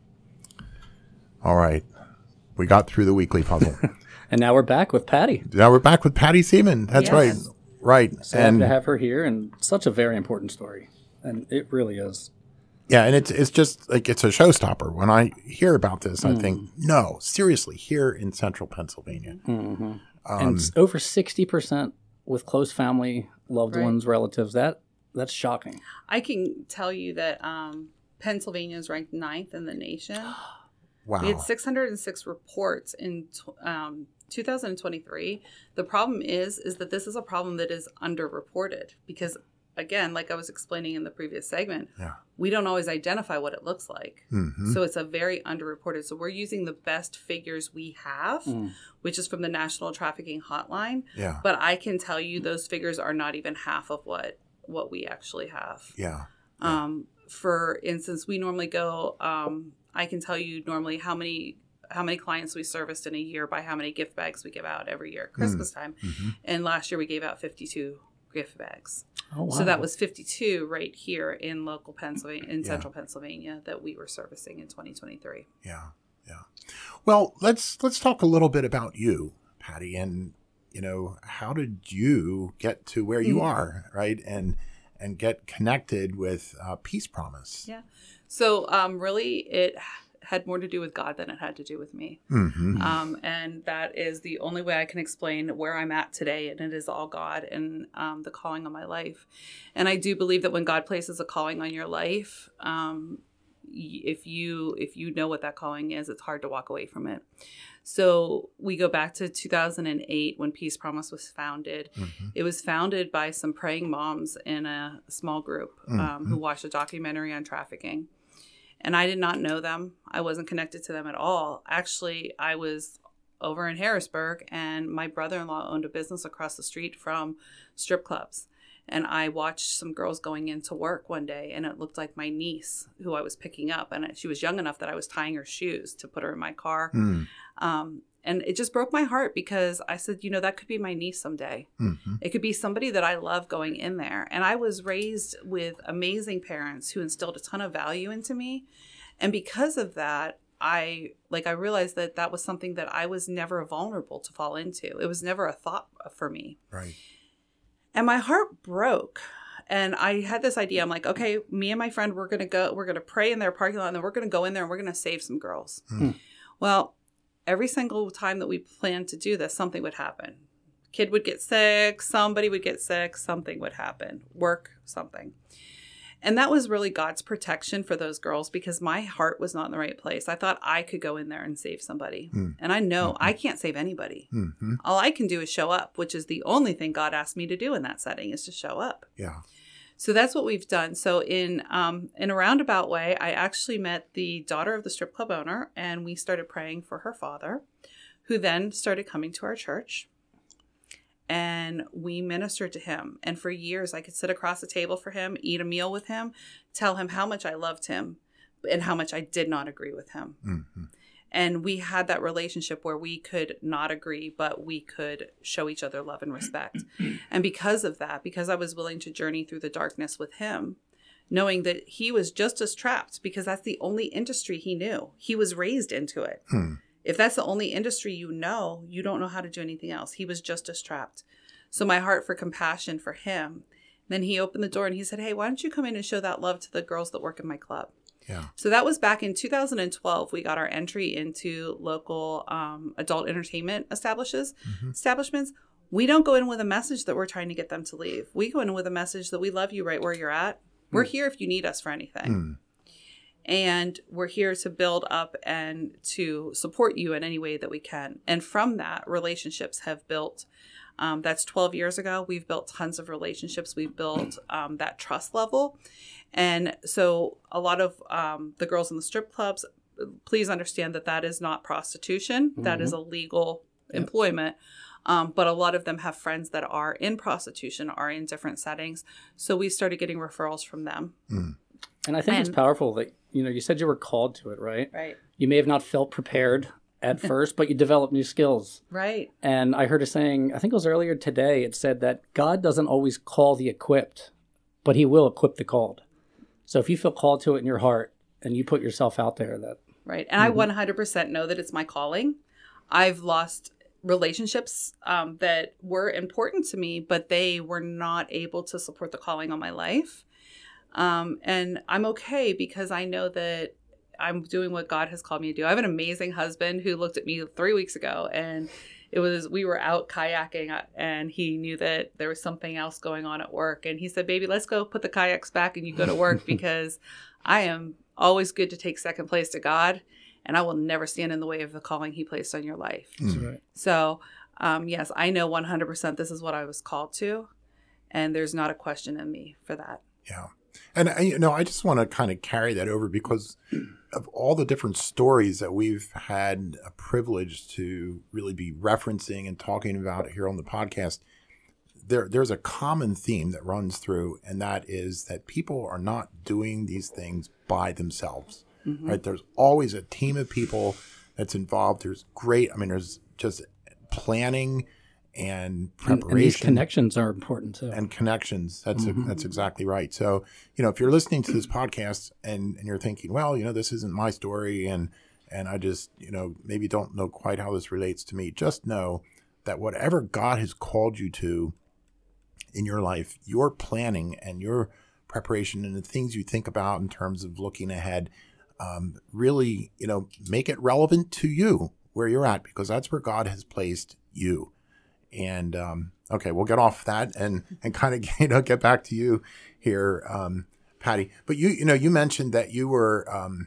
Speaker 1: All right. We got through the weekly puzzle.
Speaker 2: And now we're back with Patty.
Speaker 1: Now we're back with Patty Seaman. That's
Speaker 4: Yes.
Speaker 1: right. Right.
Speaker 2: So
Speaker 1: and
Speaker 2: happy to have her here, and such a very important story. And it really is.
Speaker 1: yeah, and it's it's just like it's a showstopper. When I hear about this, I think, no, seriously, here in central Pennsylvania.
Speaker 2: Mm-hmm.
Speaker 1: Um,
Speaker 2: and it's over sixty percent with close family, loved
Speaker 4: Right.
Speaker 2: ones, relatives. That That's shocking.
Speaker 4: I can tell you that um, Pennsylvania is ranked ninth in the nation.
Speaker 1: Wow.
Speaker 4: We had six hundred six reports in tw- um, two thousand twenty-three. The problem is, is that this is a problem that is underreported because, again, like I was explaining in the previous segment,
Speaker 1: Yeah.
Speaker 4: we don't always identify what it looks like.
Speaker 1: Mhm.
Speaker 4: So it's a very underreported. So we're using the best figures we have,
Speaker 2: Mm.
Speaker 4: which is from the National Trafficking Hotline.
Speaker 1: Yeah.
Speaker 4: But I can tell you those figures are not even half of what what we actually have.
Speaker 1: Yeah.
Speaker 4: Um, for instance, we normally go. Um, I can tell you normally how many how many clients we serviced in a year by how many gift bags we give out every year at Christmas time.
Speaker 1: Mm-hmm.
Speaker 4: And last year we gave out fifty-two gift bags.
Speaker 2: Oh, wow.
Speaker 4: So that was fifty-two right here in local Pennsylvania, in
Speaker 1: Yeah.
Speaker 4: central Pennsylvania, that we were servicing in twenty twenty-three.
Speaker 1: Yeah. Yeah. Well, let's let's talk a little bit about you, Patty, and you know, how did you get to where you
Speaker 4: Mhm.
Speaker 1: are, right? And and get connected with uh, Peace Promise.
Speaker 4: Yeah. So um, really, it had more to do with God than it had to do with me.
Speaker 1: Mm-hmm.
Speaker 4: Um, and that is the only way I can explain where I'm at today. And it is all God and um, the calling on my life. And I do believe that when God places a calling on your life, um, y- if you if you know what that calling is, it's hard to walk away from it. So we go back to two thousand eight when Peace Promise was founded.
Speaker 1: Mm-hmm.
Speaker 4: It was founded by some praying moms in a small group um,
Speaker 1: Mhm.
Speaker 4: who watched a documentary on trafficking. And I did not know them. I wasn't connected to them at all. Actually, I was over in Harrisburg, and my brother-in-law owned a business across the street from strip clubs. And I watched some girls going into work one day, and it looked like my niece, who I was picking up. And she was young enough that I was tying her shoes to put her in my car.
Speaker 1: Mm.
Speaker 4: Um, and it just broke my heart because I said, you know, that could be my niece someday.
Speaker 1: Mm-hmm.
Speaker 4: It could be somebody that I love going in there. And I was raised with amazing parents who instilled a ton of value into me. And because of that, I like I realized that that was something that I was never vulnerable to fall into. It was never a thought for me.
Speaker 1: Right.
Speaker 4: And my heart broke. And I had this idea. I'm like, okay, me and my friend, we're going to go, we're going to pray in their parking lot, and then we're going to go in there and we're going to save some girls.
Speaker 1: Mm.
Speaker 4: Well, every single time that we planned to do this, something would happen. Kid would get sick, somebody would get sick, something would happen, work, something. And that was really God's protection for those girls because my heart was not in the right place. I thought I could go in there and save somebody. Mm. And I know mm-hmm. I can't save anybody. Mm-hmm. All I can do is show up, which is the only thing God asked me to do in that setting is to show up.
Speaker 1: Yeah.
Speaker 4: So that's what we've done. So in um, in a roundabout way, I actually met the daughter of the strip club owner, and we started praying for her father, who then started coming to our church. And we ministered to him. And for years, I could sit across the table for him, eat a meal with him, tell him how much I loved him and how much I did not agree with him. Mm-hmm. And we had that relationship where we could not agree, but we could show each other love and respect. And because of that, because I was willing to journey through the darkness with him, knowing that he was just as trapped because that's the only industry he knew. He was raised into it. Hmm. If that's the only industry you know, you don't know how to do anything else. He was just as trapped. So my heart for compassion for him. Then he opened the door and he said, hey, why don't you come in and show that love to the girls that work in my club?
Speaker 1: Yeah.
Speaker 4: So that was back in two thousand twelve. We got our entry into local um, adult entertainment establishes, mm-hmm. establishments. We don't go in with a message that we're trying to get them to leave. We go in with a message that we love you right where you're at. We're mm. here if you need us for anything. Mm. And we're here to build up and to support you in any way that we can. And from that, relationships have built. Um, that's twelve years ago. We've built tons of relationships. We've built um, that trust level. And so a lot of um, the girls in the strip clubs, please understand that that is not prostitution. Mm-hmm. That is a legal yep. employment. Um, but a lot of them have friends that are in prostitution, are in different settings. So we started getting referrals from them.
Speaker 1: Mm.
Speaker 2: And I think and, it's powerful that, you know, you said you were called to it, right?
Speaker 4: Right.
Speaker 2: You may have not felt prepared at first, but you develop new skills.
Speaker 4: Right.
Speaker 2: And I heard a saying, I think it was earlier today, it said that God doesn't always call the equipped, but he will equip the called. So if you feel called to it in your heart and you put yourself out there, that...
Speaker 4: Right. And mm-hmm. I one hundred percent know that it's my calling. I've lost relationships um, that were important to me, but they were not able to support the calling on my life. Um, and I'm okay because I know that I'm doing what God has called me to do. I have an amazing husband who looked at me three weeks ago and it was, we were out kayaking and he knew that there was something else going on at work. And he said, baby, let's go put the kayaks back and you go to work because I am always good to take second place to God and I will never stand in the way of the calling he placed on your life.
Speaker 2: That's right.
Speaker 4: So, um, yes, I know one hundred percent this is what I was called to and there's not a question in me for that.
Speaker 1: Yeah. And, you know, I just want to kind of carry that over because of all the different stories that we've had a privilege to really be referencing and talking about here on the podcast, there there's a common theme that runs through, and that is that people are not doing these things by themselves, mm-hmm. right? There's always a team of people that's involved. There's great, I mean, there's just planning and preparation.
Speaker 2: And, and these connections are important too.
Speaker 1: And connections. That's
Speaker 2: mm-hmm.
Speaker 1: a, that's exactly right. So, you know, if you're listening to this podcast and, and you're thinking, well, you know, this isn't my story and and I just, you know, maybe don't know quite how this relates to me, just know that whatever God has called you to in your life, your planning and your preparation and the things you think about in terms of looking ahead, um, really, you know, make it relevant to you where you're at because that's where God has placed you. And, um, okay, we'll get off that and, and kind of, you know, get back to you here, um, Patty. But you, you know, you mentioned that you were, um,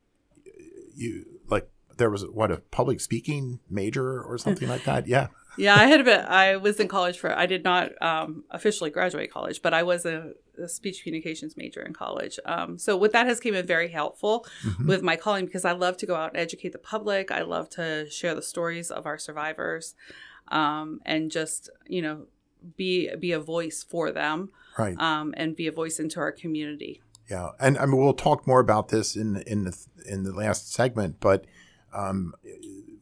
Speaker 1: you like, there was what, a public speaking major or something like that. Yeah.
Speaker 4: Yeah. I had a bit, I was in college for, I did not, um, officially graduate college, but I was a, a speech communications major in college. Um, so with that has came in very helpful mm-hmm. with my calling because I love to go out and educate the public. I love to share the stories of our survivors. Um, and just, you know, be be a voice for them,
Speaker 1: right?
Speaker 4: Um, and be a voice into our community.
Speaker 1: Yeah, and I mean we'll talk more about this in in the in the last segment, but um,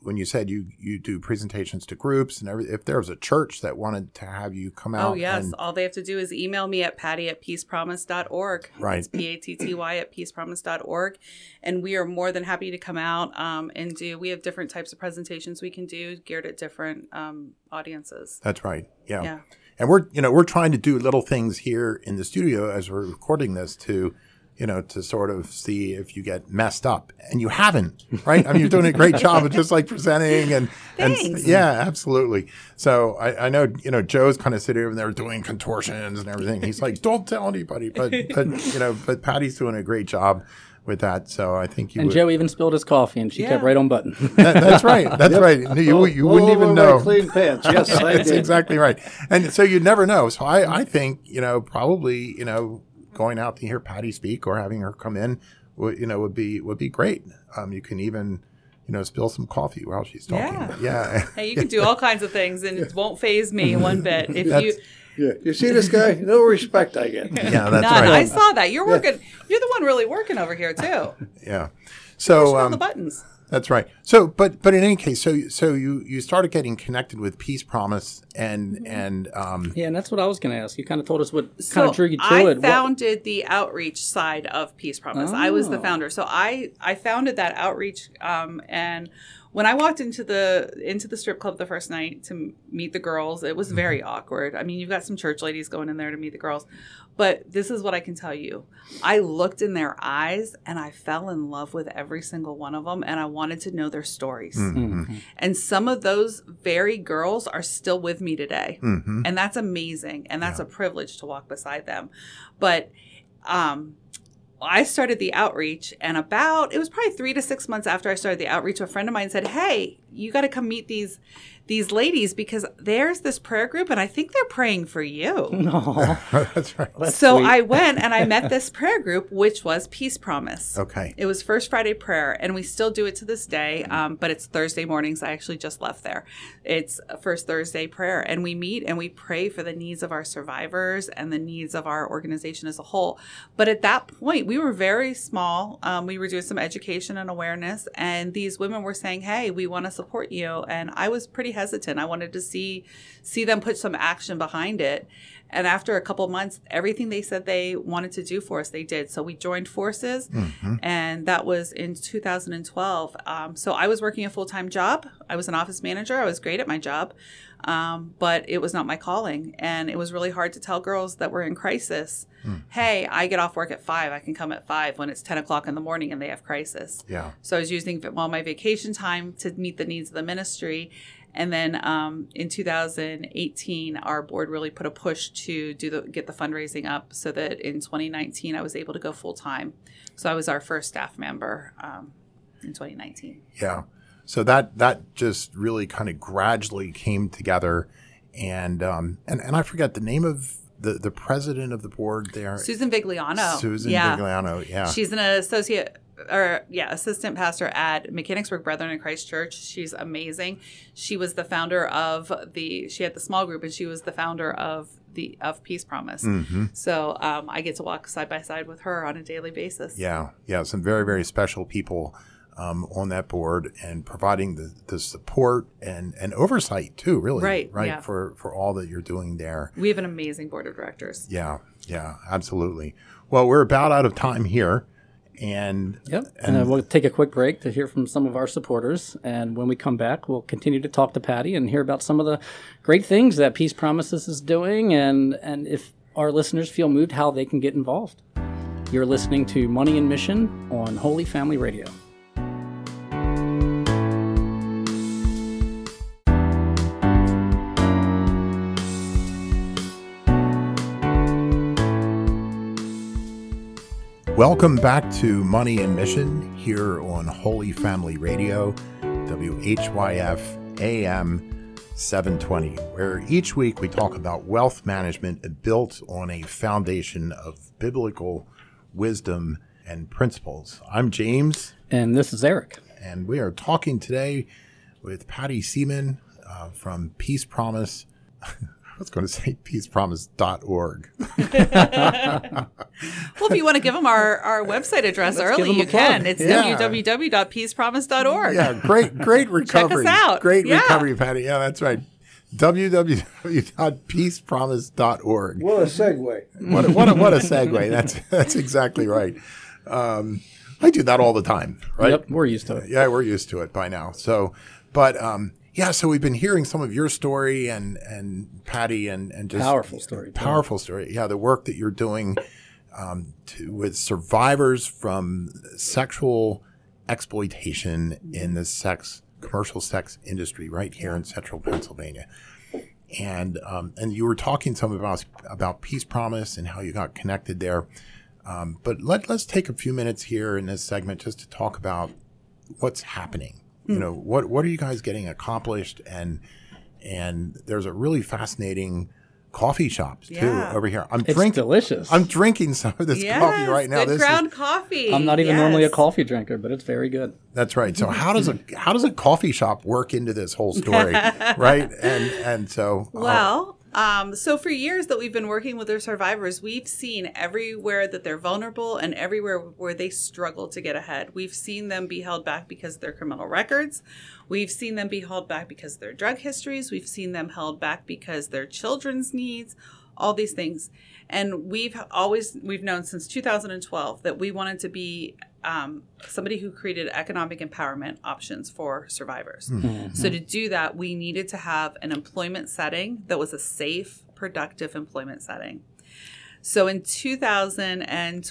Speaker 1: when you said you, you do presentations to groups and everything, if there was a church that wanted to have you come out.
Speaker 4: Oh, yes.
Speaker 1: And,
Speaker 4: All they have to do is email me at patty at peace promise dot org.
Speaker 1: Right.
Speaker 4: It's P A T T Y at peace promise dot org. And we are more than happy to come out um, and do, we have different types of presentations we can do geared at different um, audiences.
Speaker 1: That's right. Yeah.
Speaker 4: Yeah.
Speaker 1: And we're, you know, we're trying to do little things here in the studio as we're recording this to, you know, to sort of see if you get messed up. And you haven't, right? I mean, you're doing a great job of just like presenting and, and
Speaker 4: Thanks.
Speaker 1: yeah, absolutely. So I, I know, you know, Joe's kind of sitting over there doing contortions and everything. He's like, don't tell anybody. But, but you know, but Patty's doing a great job with that. So I think you
Speaker 2: And
Speaker 1: would.
Speaker 2: Joe even spilled his coffee, and she
Speaker 4: Yeah.
Speaker 2: kept right on button.
Speaker 1: That, that's right. That's right. You,
Speaker 5: All-
Speaker 1: you
Speaker 5: all
Speaker 1: wouldn't
Speaker 5: over
Speaker 1: even
Speaker 5: my
Speaker 1: know.
Speaker 5: clean pants. Yes, I
Speaker 1: That's
Speaker 5: did.
Speaker 1: exactly right. And so you'd never know. So I, I think, you know, probably, you know, going out to hear Patty speak or having her come in, would, you know, would be would be great. Um, you can even, you know, spill some coffee while she's talking.
Speaker 4: Yeah.
Speaker 1: Yeah.
Speaker 4: Hey, you can do all kinds of things and it won't phase me one bit. If
Speaker 1: That's-
Speaker 4: you
Speaker 5: Yeah. You see this guy? No respect I get.
Speaker 1: Yeah, that's
Speaker 4: None. I
Speaker 1: right.
Speaker 4: saw that. You're working. You're the one really working over here too.
Speaker 1: Yeah.
Speaker 4: Pushing
Speaker 1: So
Speaker 4: all
Speaker 1: um,
Speaker 4: the buttons.
Speaker 1: that's right. So, but but in any case, so so you you started getting connected with Peace Promise and and um,
Speaker 2: Yeah, and that's what I was going to ask. You kind of told us what kind
Speaker 4: So
Speaker 2: of drew you to
Speaker 4: I
Speaker 2: it. What-
Speaker 4: founded the outreach side of Peace Promise. I was the
Speaker 2: Oh.
Speaker 4: founder. So I I founded that outreach um, and when I walked into the into the strip club the first night to meet the girls, it was very awkward. I mean, you've got some church ladies going in there to meet the girls. But this is what I can tell you. I looked in their eyes and I fell in love with every single one of them and I wanted to know their stories.
Speaker 2: Mhm.
Speaker 4: And some of those very girls are still with me today.
Speaker 1: mhm.
Speaker 4: And that's amazing. And that's a privilege to walk beside them. But um, I started the outreach, and about, it was probably three to six months after I started the outreach, a friend of mine said, hey, you got to come meet these these ladies because there's this prayer group and I think they're praying for you.
Speaker 2: No.
Speaker 1: That's right.
Speaker 2: That's
Speaker 4: So
Speaker 2: sweet.
Speaker 4: I went and I met this prayer group, which was Peace Promise.
Speaker 1: Okay.
Speaker 4: It was First Friday Prayer, and we still do it to this day, um, but it's Thursday mornings. I actually just left there. It's First Thursday Prayer, and we meet and we pray for the needs of our survivors and the needs of our organization as a whole. But at that point, we were very small. Um, we were doing some education and awareness, and these women were saying, hey, we want to support you. And I was pretty hesitant. I wanted to see see them put some action behind it. And after a couple months, everything they said they wanted to do for us, they did. So we joined forces,
Speaker 1: Mm-hmm.
Speaker 4: and that was in two thousand twelve. Um, so I was working a full-time job. I was an office manager. I was great at my job, um, but it was not my calling. And it was really hard to tell girls that were in crisis,
Speaker 1: Mm.
Speaker 4: hey, I get off work at five. I can come at five when it's ten o'clock in the morning and they have crisis.
Speaker 1: Yeah.
Speaker 4: So I was using all my vacation time to meet the needs of the ministry. And then um, in two thousand eighteen, our board really put a push to do the get the fundraising up so that in twenty nineteen, I was able to go full time. So I was our first staff member um, in twenty nineteen.
Speaker 1: Yeah. So that that just really kind of gradually came together, and um and, and I forget the name of the, the president of the board there.
Speaker 4: Susan Vigliano.
Speaker 1: Susan
Speaker 4: yeah.
Speaker 1: Vigliano. Yeah.
Speaker 4: She's an associate or yeah, assistant pastor at Mechanicsburg Brethren in Christ Church. She's amazing. She was the founder of the, she had the small group and she was the founder of the, of Peace Promise.
Speaker 1: Mm-hmm.
Speaker 4: So um, I get to walk side by side with her on a daily basis.
Speaker 1: Yeah. Yeah. Some very, very special people um, on that board and providing the, the support and, and oversight too, really.
Speaker 4: Right,
Speaker 1: Right.
Speaker 4: yeah.
Speaker 1: For, for all that you're doing there.
Speaker 4: We have an amazing board of directors.
Speaker 1: Yeah. Yeah. Absolutely. Well, we're about out of time here. And
Speaker 2: Yep. And, uh, we'll take a quick break to hear from some of our supporters. And when we come back, we'll continue to talk to Patty and hear about some of the great things that Peace Promises is doing, and, and if our listeners feel moved, how they can get involved. You're listening to Money and Mission on Holy Family Radio.
Speaker 1: welcome back to Money and Mission here on Holy Family Radio, W H Y F A M seven twenty, where each week we talk about wealth management built on a foundation of biblical wisdom and principles. I'm James.
Speaker 2: And this is Eric.
Speaker 1: And we are talking today with Patty Seaman uh, from Peace Promise. I was going to say peace promise dot org.
Speaker 4: Well, if you want to give them our, our website address
Speaker 2: Let's give
Speaker 4: early,
Speaker 2: them a
Speaker 4: you can.
Speaker 2: plug.
Speaker 4: It's
Speaker 1: Yeah.
Speaker 4: w w w dot peace promise dot org.
Speaker 1: Yeah, great, great recovery.
Speaker 4: out.
Speaker 1: Great
Speaker 4: Yeah.
Speaker 1: recovery, Patty. Yeah, that's right. w w w dot peace promise dot org.
Speaker 5: What a segue.
Speaker 1: What a, what a, what a segue. That's that's exactly right. Um, I do that all the time, right?
Speaker 2: Yep, we're used to it.
Speaker 1: Yeah, we're used to it by now. So, but um, yeah, so we've been hearing some of your story and and Patty and and just
Speaker 2: Powerful story, too.
Speaker 1: powerful story. Yeah, the work that you're doing um, to, with survivors from sexual exploitation in the sex commercial sex industry right here in Central Pennsylvania. And um, and you were talking some about about Peace Promise and how you got connected there. Um, but let let's take a few minutes here in this segment just to talk about what's happening. You know, what what are you guys getting accomplished? And and there's a really fascinating coffee shop too
Speaker 4: Yeah.
Speaker 1: over here. I'm
Speaker 2: It's
Speaker 1: drinking.
Speaker 2: delicious.
Speaker 1: I'm drinking some of this
Speaker 4: Yes,
Speaker 1: coffee right now.
Speaker 4: Good
Speaker 1: This
Speaker 4: ground
Speaker 1: is,
Speaker 4: coffee.
Speaker 2: I'm not even
Speaker 4: Yes.
Speaker 2: normally a coffee drinker, but it's very good.
Speaker 1: that's right. So how does a how does a coffee shop work into this whole story, right? And and so uh,
Speaker 4: Well, um, so for years that we've been working with our survivors, we've seen everywhere that they're vulnerable and everywhere where they struggle to get ahead. We've seen them be held back because of their criminal records. We've seen them be held back because of their drug histories. We've seen them held back because of their children's needs, all these things. And we've always, we've known since two thousand twelve that we wanted to be um, somebody who created economic empowerment options for survivors. So to do that, we needed to have an employment setting that was a safe, productive employment setting. So in two thousand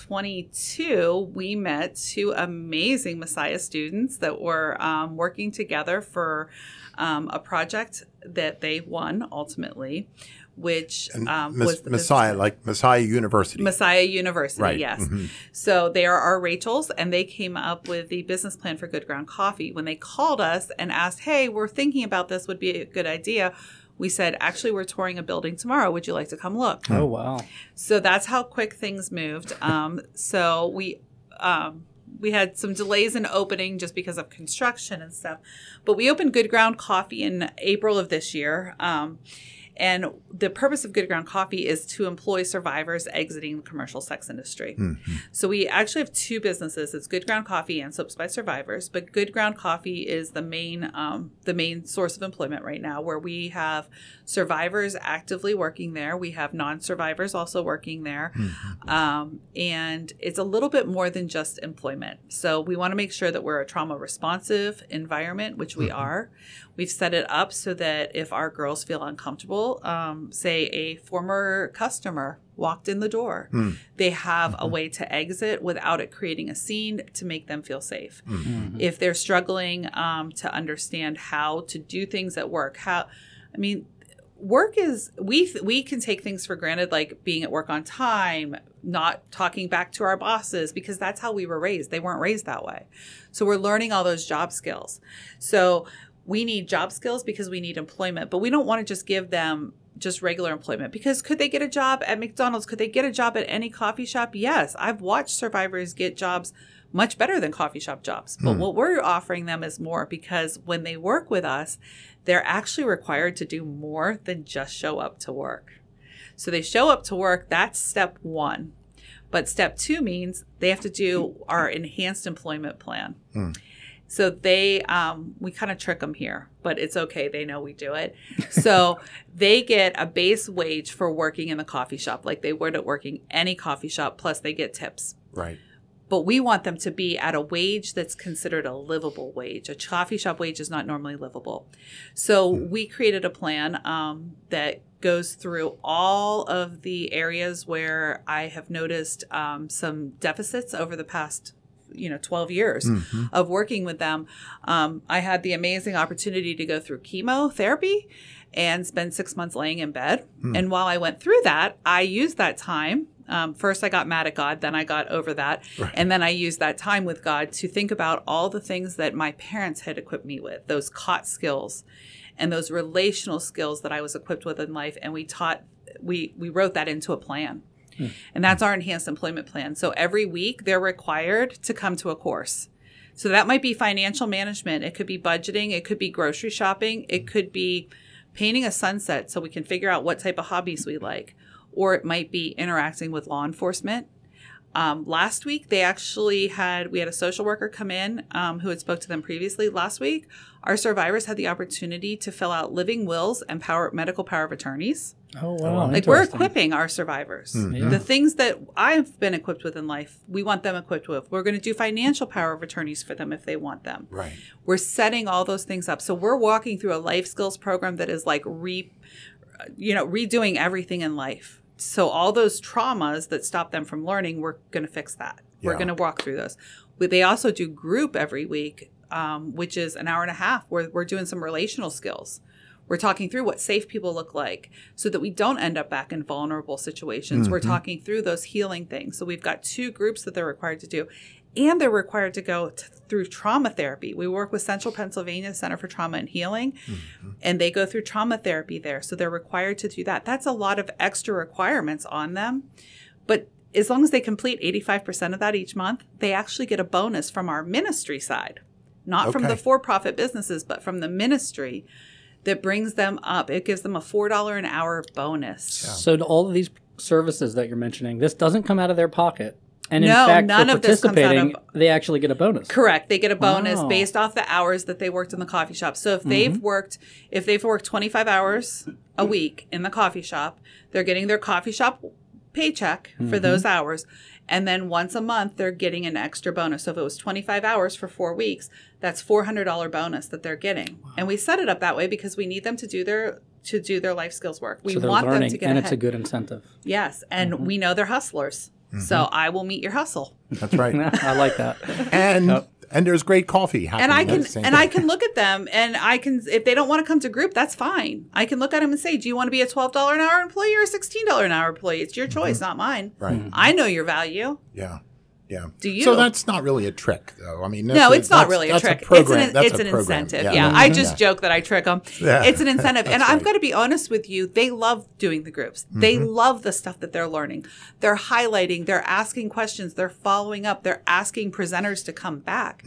Speaker 4: twenty-two, we met two amazing Messiah students that were um, working together for um, a project that they won ultimately, which
Speaker 1: and
Speaker 4: um,
Speaker 1: Mes-
Speaker 4: was the
Speaker 1: Messiah,
Speaker 4: business-
Speaker 1: like Messiah University.
Speaker 4: Messiah University,
Speaker 1: Right.
Speaker 4: yes.
Speaker 1: Mhm.
Speaker 4: So they are our Rachels, and they came up with the business plan for Good Ground Coffee. When they called us and asked, hey, we're thinking about this, would be a good idea, we said, actually, we're touring a building tomorrow. Would you like to come look?
Speaker 2: Oh, wow.
Speaker 4: So that's how quick things moved. Um, so we um, we had some delays in opening just because of construction and stuff. But we opened Good Ground Coffee in April of this year. Um, and the purpose of Good Ground Coffee is to employ survivors exiting the commercial sex industry.
Speaker 1: Mm-hmm.
Speaker 4: So we actually have two businesses. It's Good Ground Coffee and Soaps by Survivors. But Good Ground Coffee is the main um, the main source of employment right now, where we have survivors actively working there. We have non-survivors also working there.
Speaker 1: Mm-hmm.
Speaker 4: Um, and it's a little bit more than just employment. So we want to make sure that we're a trauma responsive environment, which we
Speaker 1: Mm-hmm.
Speaker 4: are. We've set it up so that if our girls feel uncomfortable, um, say a former customer walked in the door,
Speaker 1: Mm.
Speaker 4: they have
Speaker 1: Mm-hmm.
Speaker 4: a way to exit without it creating a scene to make them feel safe.
Speaker 1: Mm-hmm.
Speaker 4: If they're struggling um, to understand how to do things at work, how, I mean, work is, we we can take things for granted, like being at work on time, not talking back to our bosses, because that's how we were raised. They weren't raised that way. So we're learning all those job skills. So we need job skills because we need employment, but we don't want to just give them just regular employment, because could they get a job at McDonald's? Could they get a job at any coffee shop? Yes. I've watched survivors get jobs much better than coffee shop jobs. But
Speaker 1: Hmm.
Speaker 4: what we're offering them is more, because when they work with us, they're actually required to do more than just show up to work. So they show up to work, that's step one. But step two means they have to do our enhanced employment plan.
Speaker 1: Hmm.
Speaker 4: So they, um, we kind of trick them here, but it's okay. They know we do it. So they get a base wage for working in the coffee shop, like they would at working any coffee shop, plus they get tips.
Speaker 1: Right.
Speaker 4: But we want them to be at a wage that's considered a livable wage. A coffee shop wage is not normally livable. So we created a plan um, that goes through all of the areas where I have noticed um, some deficits over the past you know, twelve years
Speaker 1: Mm-hmm.
Speaker 4: of working with them. Um, I had the amazing opportunity to go through chemotherapy and spend six months laying in bed.
Speaker 1: Mm.
Speaker 4: And while I went through that, I used that time. Um, first, I got mad at God. Then I got over that.
Speaker 1: Right.
Speaker 4: And then I used that time with God to think about all the things that my parents had equipped me with, those C O T skills and those relational skills that I was equipped with in life. And we taught, we, we wrote that into a plan. And that's our enhanced employment plan. So every week they're required to come to a course. So that might be financial management. It could be budgeting. It could be grocery shopping. It could be painting a sunset so we can figure out what type of hobbies we like, or it might be interacting with law enforcement. Um, last week, they actually had, we had a social worker come in um, who had spoke to them previously. Last week, our survivors had the opportunity to fill out living wills and power medical power of attorneys.
Speaker 2: Oh, wow.
Speaker 4: Like we're
Speaker 2: Interesting.
Speaker 4: equipping our survivors.
Speaker 1: Mhm.
Speaker 4: The things that I've been equipped with in life, we want them equipped with. We're going to do financial power of attorneys for them if they want them.
Speaker 1: Right.
Speaker 4: We're setting all those things up. So we're walking through a life skills program that is like re, you know, redoing everything in life. So all those traumas that stop them from learning, we're going to fix that. We're
Speaker 1: Yeah.
Speaker 4: going to walk through those. But they also do group every week, um, which is an hour and a half where we're doing some relational skills. We're talking through what safe people look like so that we don't end up back in vulnerable situations.
Speaker 1: Mm-hmm.
Speaker 4: We're talking through those healing things. So we've got two groups that they're required to do. And they're required to go t- through trauma therapy. We work with Central Pennsylvania Center for Trauma and Healing, mm-hmm. and they go through trauma therapy there. So they're required to do that. That's a lot of extra requirements on them. But as long as they complete eighty-five percent of that each month, they actually get a bonus from our ministry side, not from
Speaker 1: Okay.
Speaker 4: the for-profit businesses, but from the ministry that brings them up. It gives them a four dollars an hour bonus.
Speaker 2: So to all of these services that you're mentioning, this doesn't come out of their pocket. And in
Speaker 4: No,
Speaker 2: fact,
Speaker 4: none
Speaker 2: for
Speaker 4: of this comes out
Speaker 2: participating,
Speaker 4: of-
Speaker 2: they actually get a bonus.
Speaker 4: Correct. They get a bonus
Speaker 2: Wow.
Speaker 4: based off the hours that they worked in the coffee shop. So if they've worked, if they've worked twenty-five hours a week in the coffee shop, they're getting their coffee shop paycheck for those hours. And then once a month, they're getting an extra bonus. So if it was twenty-five hours for four weeks, that's four hundred dollars bonus that they're getting. And we set it up that way because we need them to do their to do their life skills work. We
Speaker 2: So they're
Speaker 4: want them
Speaker 2: learning,
Speaker 4: to get
Speaker 2: and
Speaker 4: ahead.
Speaker 2: it's a good incentive.
Speaker 4: Yes. And we know they're hustlers. So I will meet your hustle.
Speaker 1: That's right.
Speaker 2: I like that.
Speaker 1: And
Speaker 2: Yep.
Speaker 1: and there's great coffee happening.
Speaker 4: And I
Speaker 1: at
Speaker 4: can
Speaker 1: the same
Speaker 4: and
Speaker 1: time.
Speaker 4: I can look at them and I can, if they don't want to come to group, that's fine. I can look at them and say, do you want to be a twelve dollars an hour employee or a sixteen dollars an hour employee? It's your choice, not mine.
Speaker 1: Right.
Speaker 4: I know your value.
Speaker 1: Yeah. Yeah.
Speaker 4: Do you?
Speaker 1: So that's not really a trick, though. I mean,
Speaker 4: No,
Speaker 1: that's
Speaker 4: it's not
Speaker 1: that's-
Speaker 4: really a
Speaker 1: that's
Speaker 4: trick.
Speaker 1: program.
Speaker 4: It's an,
Speaker 1: That's
Speaker 4: it's
Speaker 1: a
Speaker 4: an
Speaker 1: program.
Speaker 4: incentive. Yeah. I just joke that I trick them.
Speaker 1: Yeah.
Speaker 4: It's an incentive. and
Speaker 1: That's
Speaker 4: I'm
Speaker 1: right.
Speaker 4: going to be honest with you. They love doing the groups. They love the stuff that they're learning. They're highlighting. They're asking questions. They're following up. They're asking presenters to come back.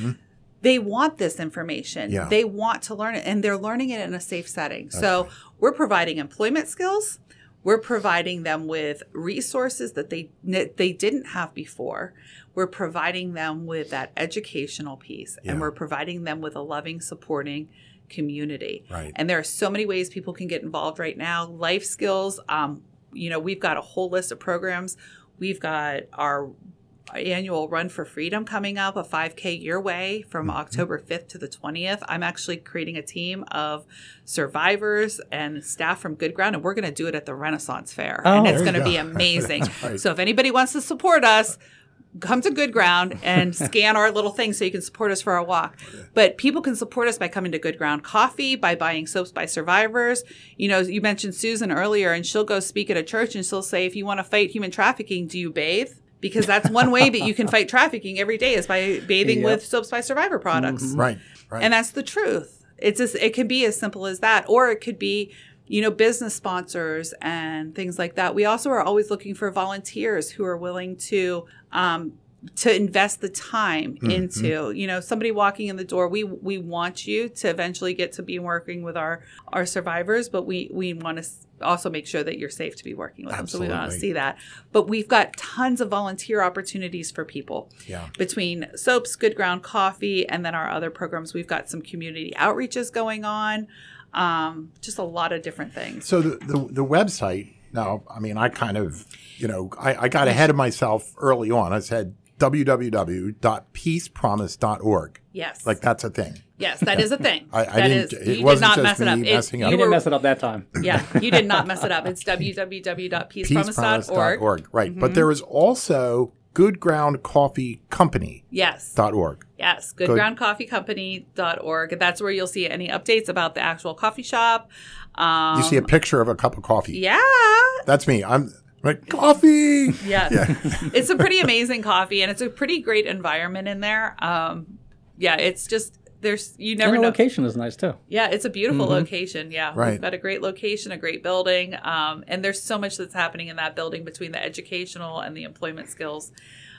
Speaker 4: They want this information.
Speaker 1: Yeah.
Speaker 4: They want to learn it. And they're learning it in a safe setting. So we're providing employment skills. We're providing them with resources that they they didn't have before. We're providing them with that educational piece,
Speaker 1: Yeah.
Speaker 4: and we're providing them with a loving, supporting community.
Speaker 1: Right.
Speaker 4: And there are so many ways people can get involved right now. Life skills, um, you know, we've got a whole list of programs. We've got our annual Run for Freedom coming up, a five K your way from
Speaker 1: Mm-hmm.
Speaker 4: October fifth to the twentieth. I'm actually creating a team of survivors and staff from Good Ground, and we're going to do it at the Renaissance Fair.
Speaker 2: Oh,
Speaker 4: and it's
Speaker 1: there you
Speaker 4: going to be
Speaker 1: go.
Speaker 4: amazing.
Speaker 1: right.
Speaker 4: So if anybody wants to support us, come to Good Ground and scan our little thing so you can support us for our walk. But people can support us by coming to Good Ground Coffee, by buying soaps by survivors. You know, you mentioned Susan earlier, and she'll go speak at a church and she'll say, if you want to fight human trafficking, do you bathe? Because that's one way that you can fight trafficking every day is by bathing
Speaker 2: Yep.
Speaker 4: with soaps by survivor products.
Speaker 1: Right. Right.
Speaker 4: And that's the truth. It's just, it can be as simple as that, or it could be, you know, business sponsors and things like that. We also are always looking for volunteers who are willing to um, to invest the time
Speaker 1: Mm-hmm.
Speaker 4: into, you know, somebody walking in the door. We we want you to eventually get to be working with our our survivors, but we we want to also make sure that you're safe to be working with them. So we want to
Speaker 1: Absolutely.
Speaker 4: see that. But we've got tons of volunteer opportunities for people.
Speaker 1: Yeah.
Speaker 4: Between Soaps, Good Ground Coffee, and then our other programs, we've got some community outreaches going on. Um, just a lot of different things.
Speaker 1: So the, the the website now, I mean, I kind of, you know, I, I got ahead of myself early on. I said w w w dot peace promise dot org.
Speaker 4: Yes.
Speaker 1: Like that's a thing.
Speaker 4: yes, that is a thing.
Speaker 1: I- I
Speaker 4: That
Speaker 1: didn't-
Speaker 4: is-
Speaker 1: it
Speaker 4: you did
Speaker 1: wasn't
Speaker 4: not
Speaker 1: just
Speaker 4: mess it up.
Speaker 1: me
Speaker 4: It-
Speaker 1: messing up.
Speaker 2: You
Speaker 4: you
Speaker 2: didn't
Speaker 4: were-
Speaker 2: mess it up that time.
Speaker 4: Yeah, you did not mess it up. It's w w w dot peace
Speaker 1: peace
Speaker 4: promise
Speaker 1: promise
Speaker 4: dot
Speaker 1: dot
Speaker 4: org.
Speaker 1: org. Right. But there is also Good Ground Coffee Company
Speaker 4: Yes.
Speaker 1: dot org.
Speaker 4: Yes,
Speaker 1: Good.
Speaker 4: good ground coffee company dot org. That's where you'll see any updates about the actual coffee shop. Um,
Speaker 1: You see a picture of a cup of coffee.
Speaker 4: yeah.
Speaker 1: That's me. I'm like, coffee.
Speaker 4: Yes.
Speaker 1: Yeah.
Speaker 4: It's a pretty amazing coffee, and it's a pretty great environment in there. Um, yeah, it's just, there's, you never
Speaker 2: And the
Speaker 4: know.
Speaker 2: location is nice too.
Speaker 4: Yeah, it's a beautiful location. Yeah,
Speaker 1: Right.
Speaker 4: we've got a great location, a great building, um, and there's so much that's happening in that building between the educational and the employment skills.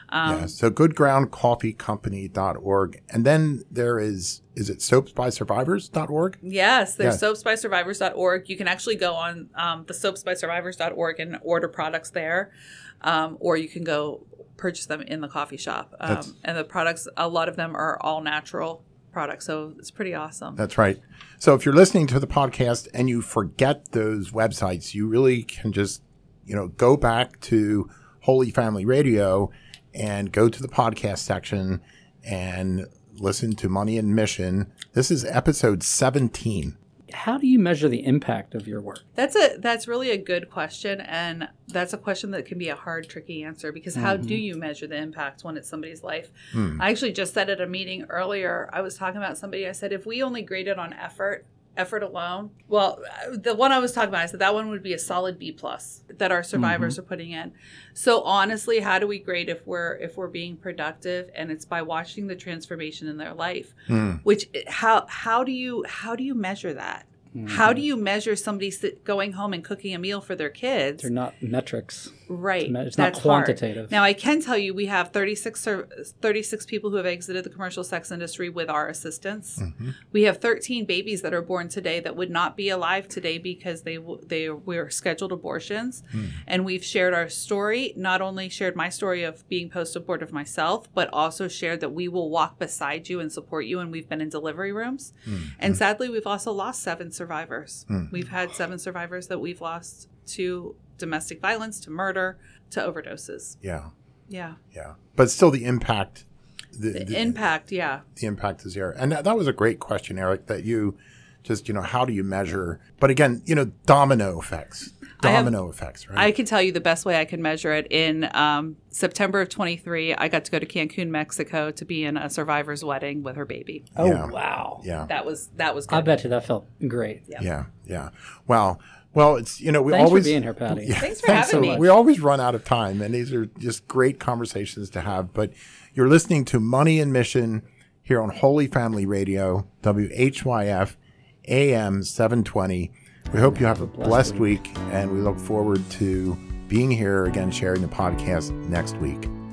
Speaker 4: Um,
Speaker 1: yeah. So good ground coffee company dot org. And then there is, is it soaps by survivors dot org?
Speaker 4: Yes, there's
Speaker 1: Yeah.
Speaker 4: soaps by survivors dot org. You can actually go on um, the soaps by survivors dot org and order products there, um, or you can go purchase them in the coffee shop.
Speaker 1: That's-
Speaker 4: Um, and the products, a lot of them are all natural products, so it's pretty awesome.
Speaker 1: That's right. So if you're listening to the podcast and you forget those websites, you really can just, you know, go back to Holy Family Radio and go to the podcast section and listen to Money and Mission. This is episode seventeen.
Speaker 2: How do you measure the impact of your work?
Speaker 4: That's a that's really a good question, and that's a question that can be a hard, tricky answer because how do you measure the impact when it's somebody's life? I actually just said at a meeting earlier, I was talking about somebody. I said if we only graded on effort, effort alone, well, the one I was talking about, I said that one would be a solid B plus that our survivors are putting in. So honestly, how do we grade if we're if we're being productive? And it's by watching the transformation in their life. Which how how do you how do you measure that? How do you measure somebody sit, going home and cooking a meal for their kids?
Speaker 2: They're not metrics.
Speaker 4: Right.
Speaker 2: It's not
Speaker 4: That's hard.
Speaker 2: quantitative.
Speaker 4: Now, I can tell you we have thirty-six, ser- thirty-six people who have exited the commercial sex industry with our assistance. We have thirteen babies that are born today that would not be alive today because they w- they were scheduled abortions. And we've shared our story, not only shared my story of being post-abortive myself, but also shared that we will walk beside you and support you. And we've been in delivery rooms. And sadly, we've also lost seven survivors. We've had seven survivors that we've lost to domestic violence, to murder, to overdoses.
Speaker 1: Yeah.
Speaker 4: Yeah.
Speaker 1: Yeah. But still the impact. The,
Speaker 4: The
Speaker 1: the-
Speaker 4: impact, yeah.
Speaker 1: the impact is there. And that, that was a great question, Eric, that you just, you know, how do you measure? But again, you know, domino effects.
Speaker 4: I have-
Speaker 1: Domino effects, right?
Speaker 4: I can tell you the best way I can measure it. In um, September of twenty-three, I got to go to Cancun, Mexico to be in a survivor's wedding with her baby.
Speaker 2: Oh,
Speaker 1: Yeah.
Speaker 2: wow.
Speaker 1: yeah.
Speaker 4: That was that was good.
Speaker 2: I bet you that felt great.
Speaker 4: Yeah.
Speaker 1: Yeah. Yeah. Well, well, it's, you know, we
Speaker 2: Thanks
Speaker 1: always.
Speaker 2: for being here, Patty.
Speaker 1: Yeah,
Speaker 4: Thanks for
Speaker 1: thanks
Speaker 4: having
Speaker 1: so
Speaker 4: me.
Speaker 1: much. We always run out of time, and these are just great conversations to have. But you're listening to Money and Mission here on Holy Family Radio, W H Y F, A M seven twenty. We hope you have a blessed week, and we look forward to being here again, sharing the podcast next week.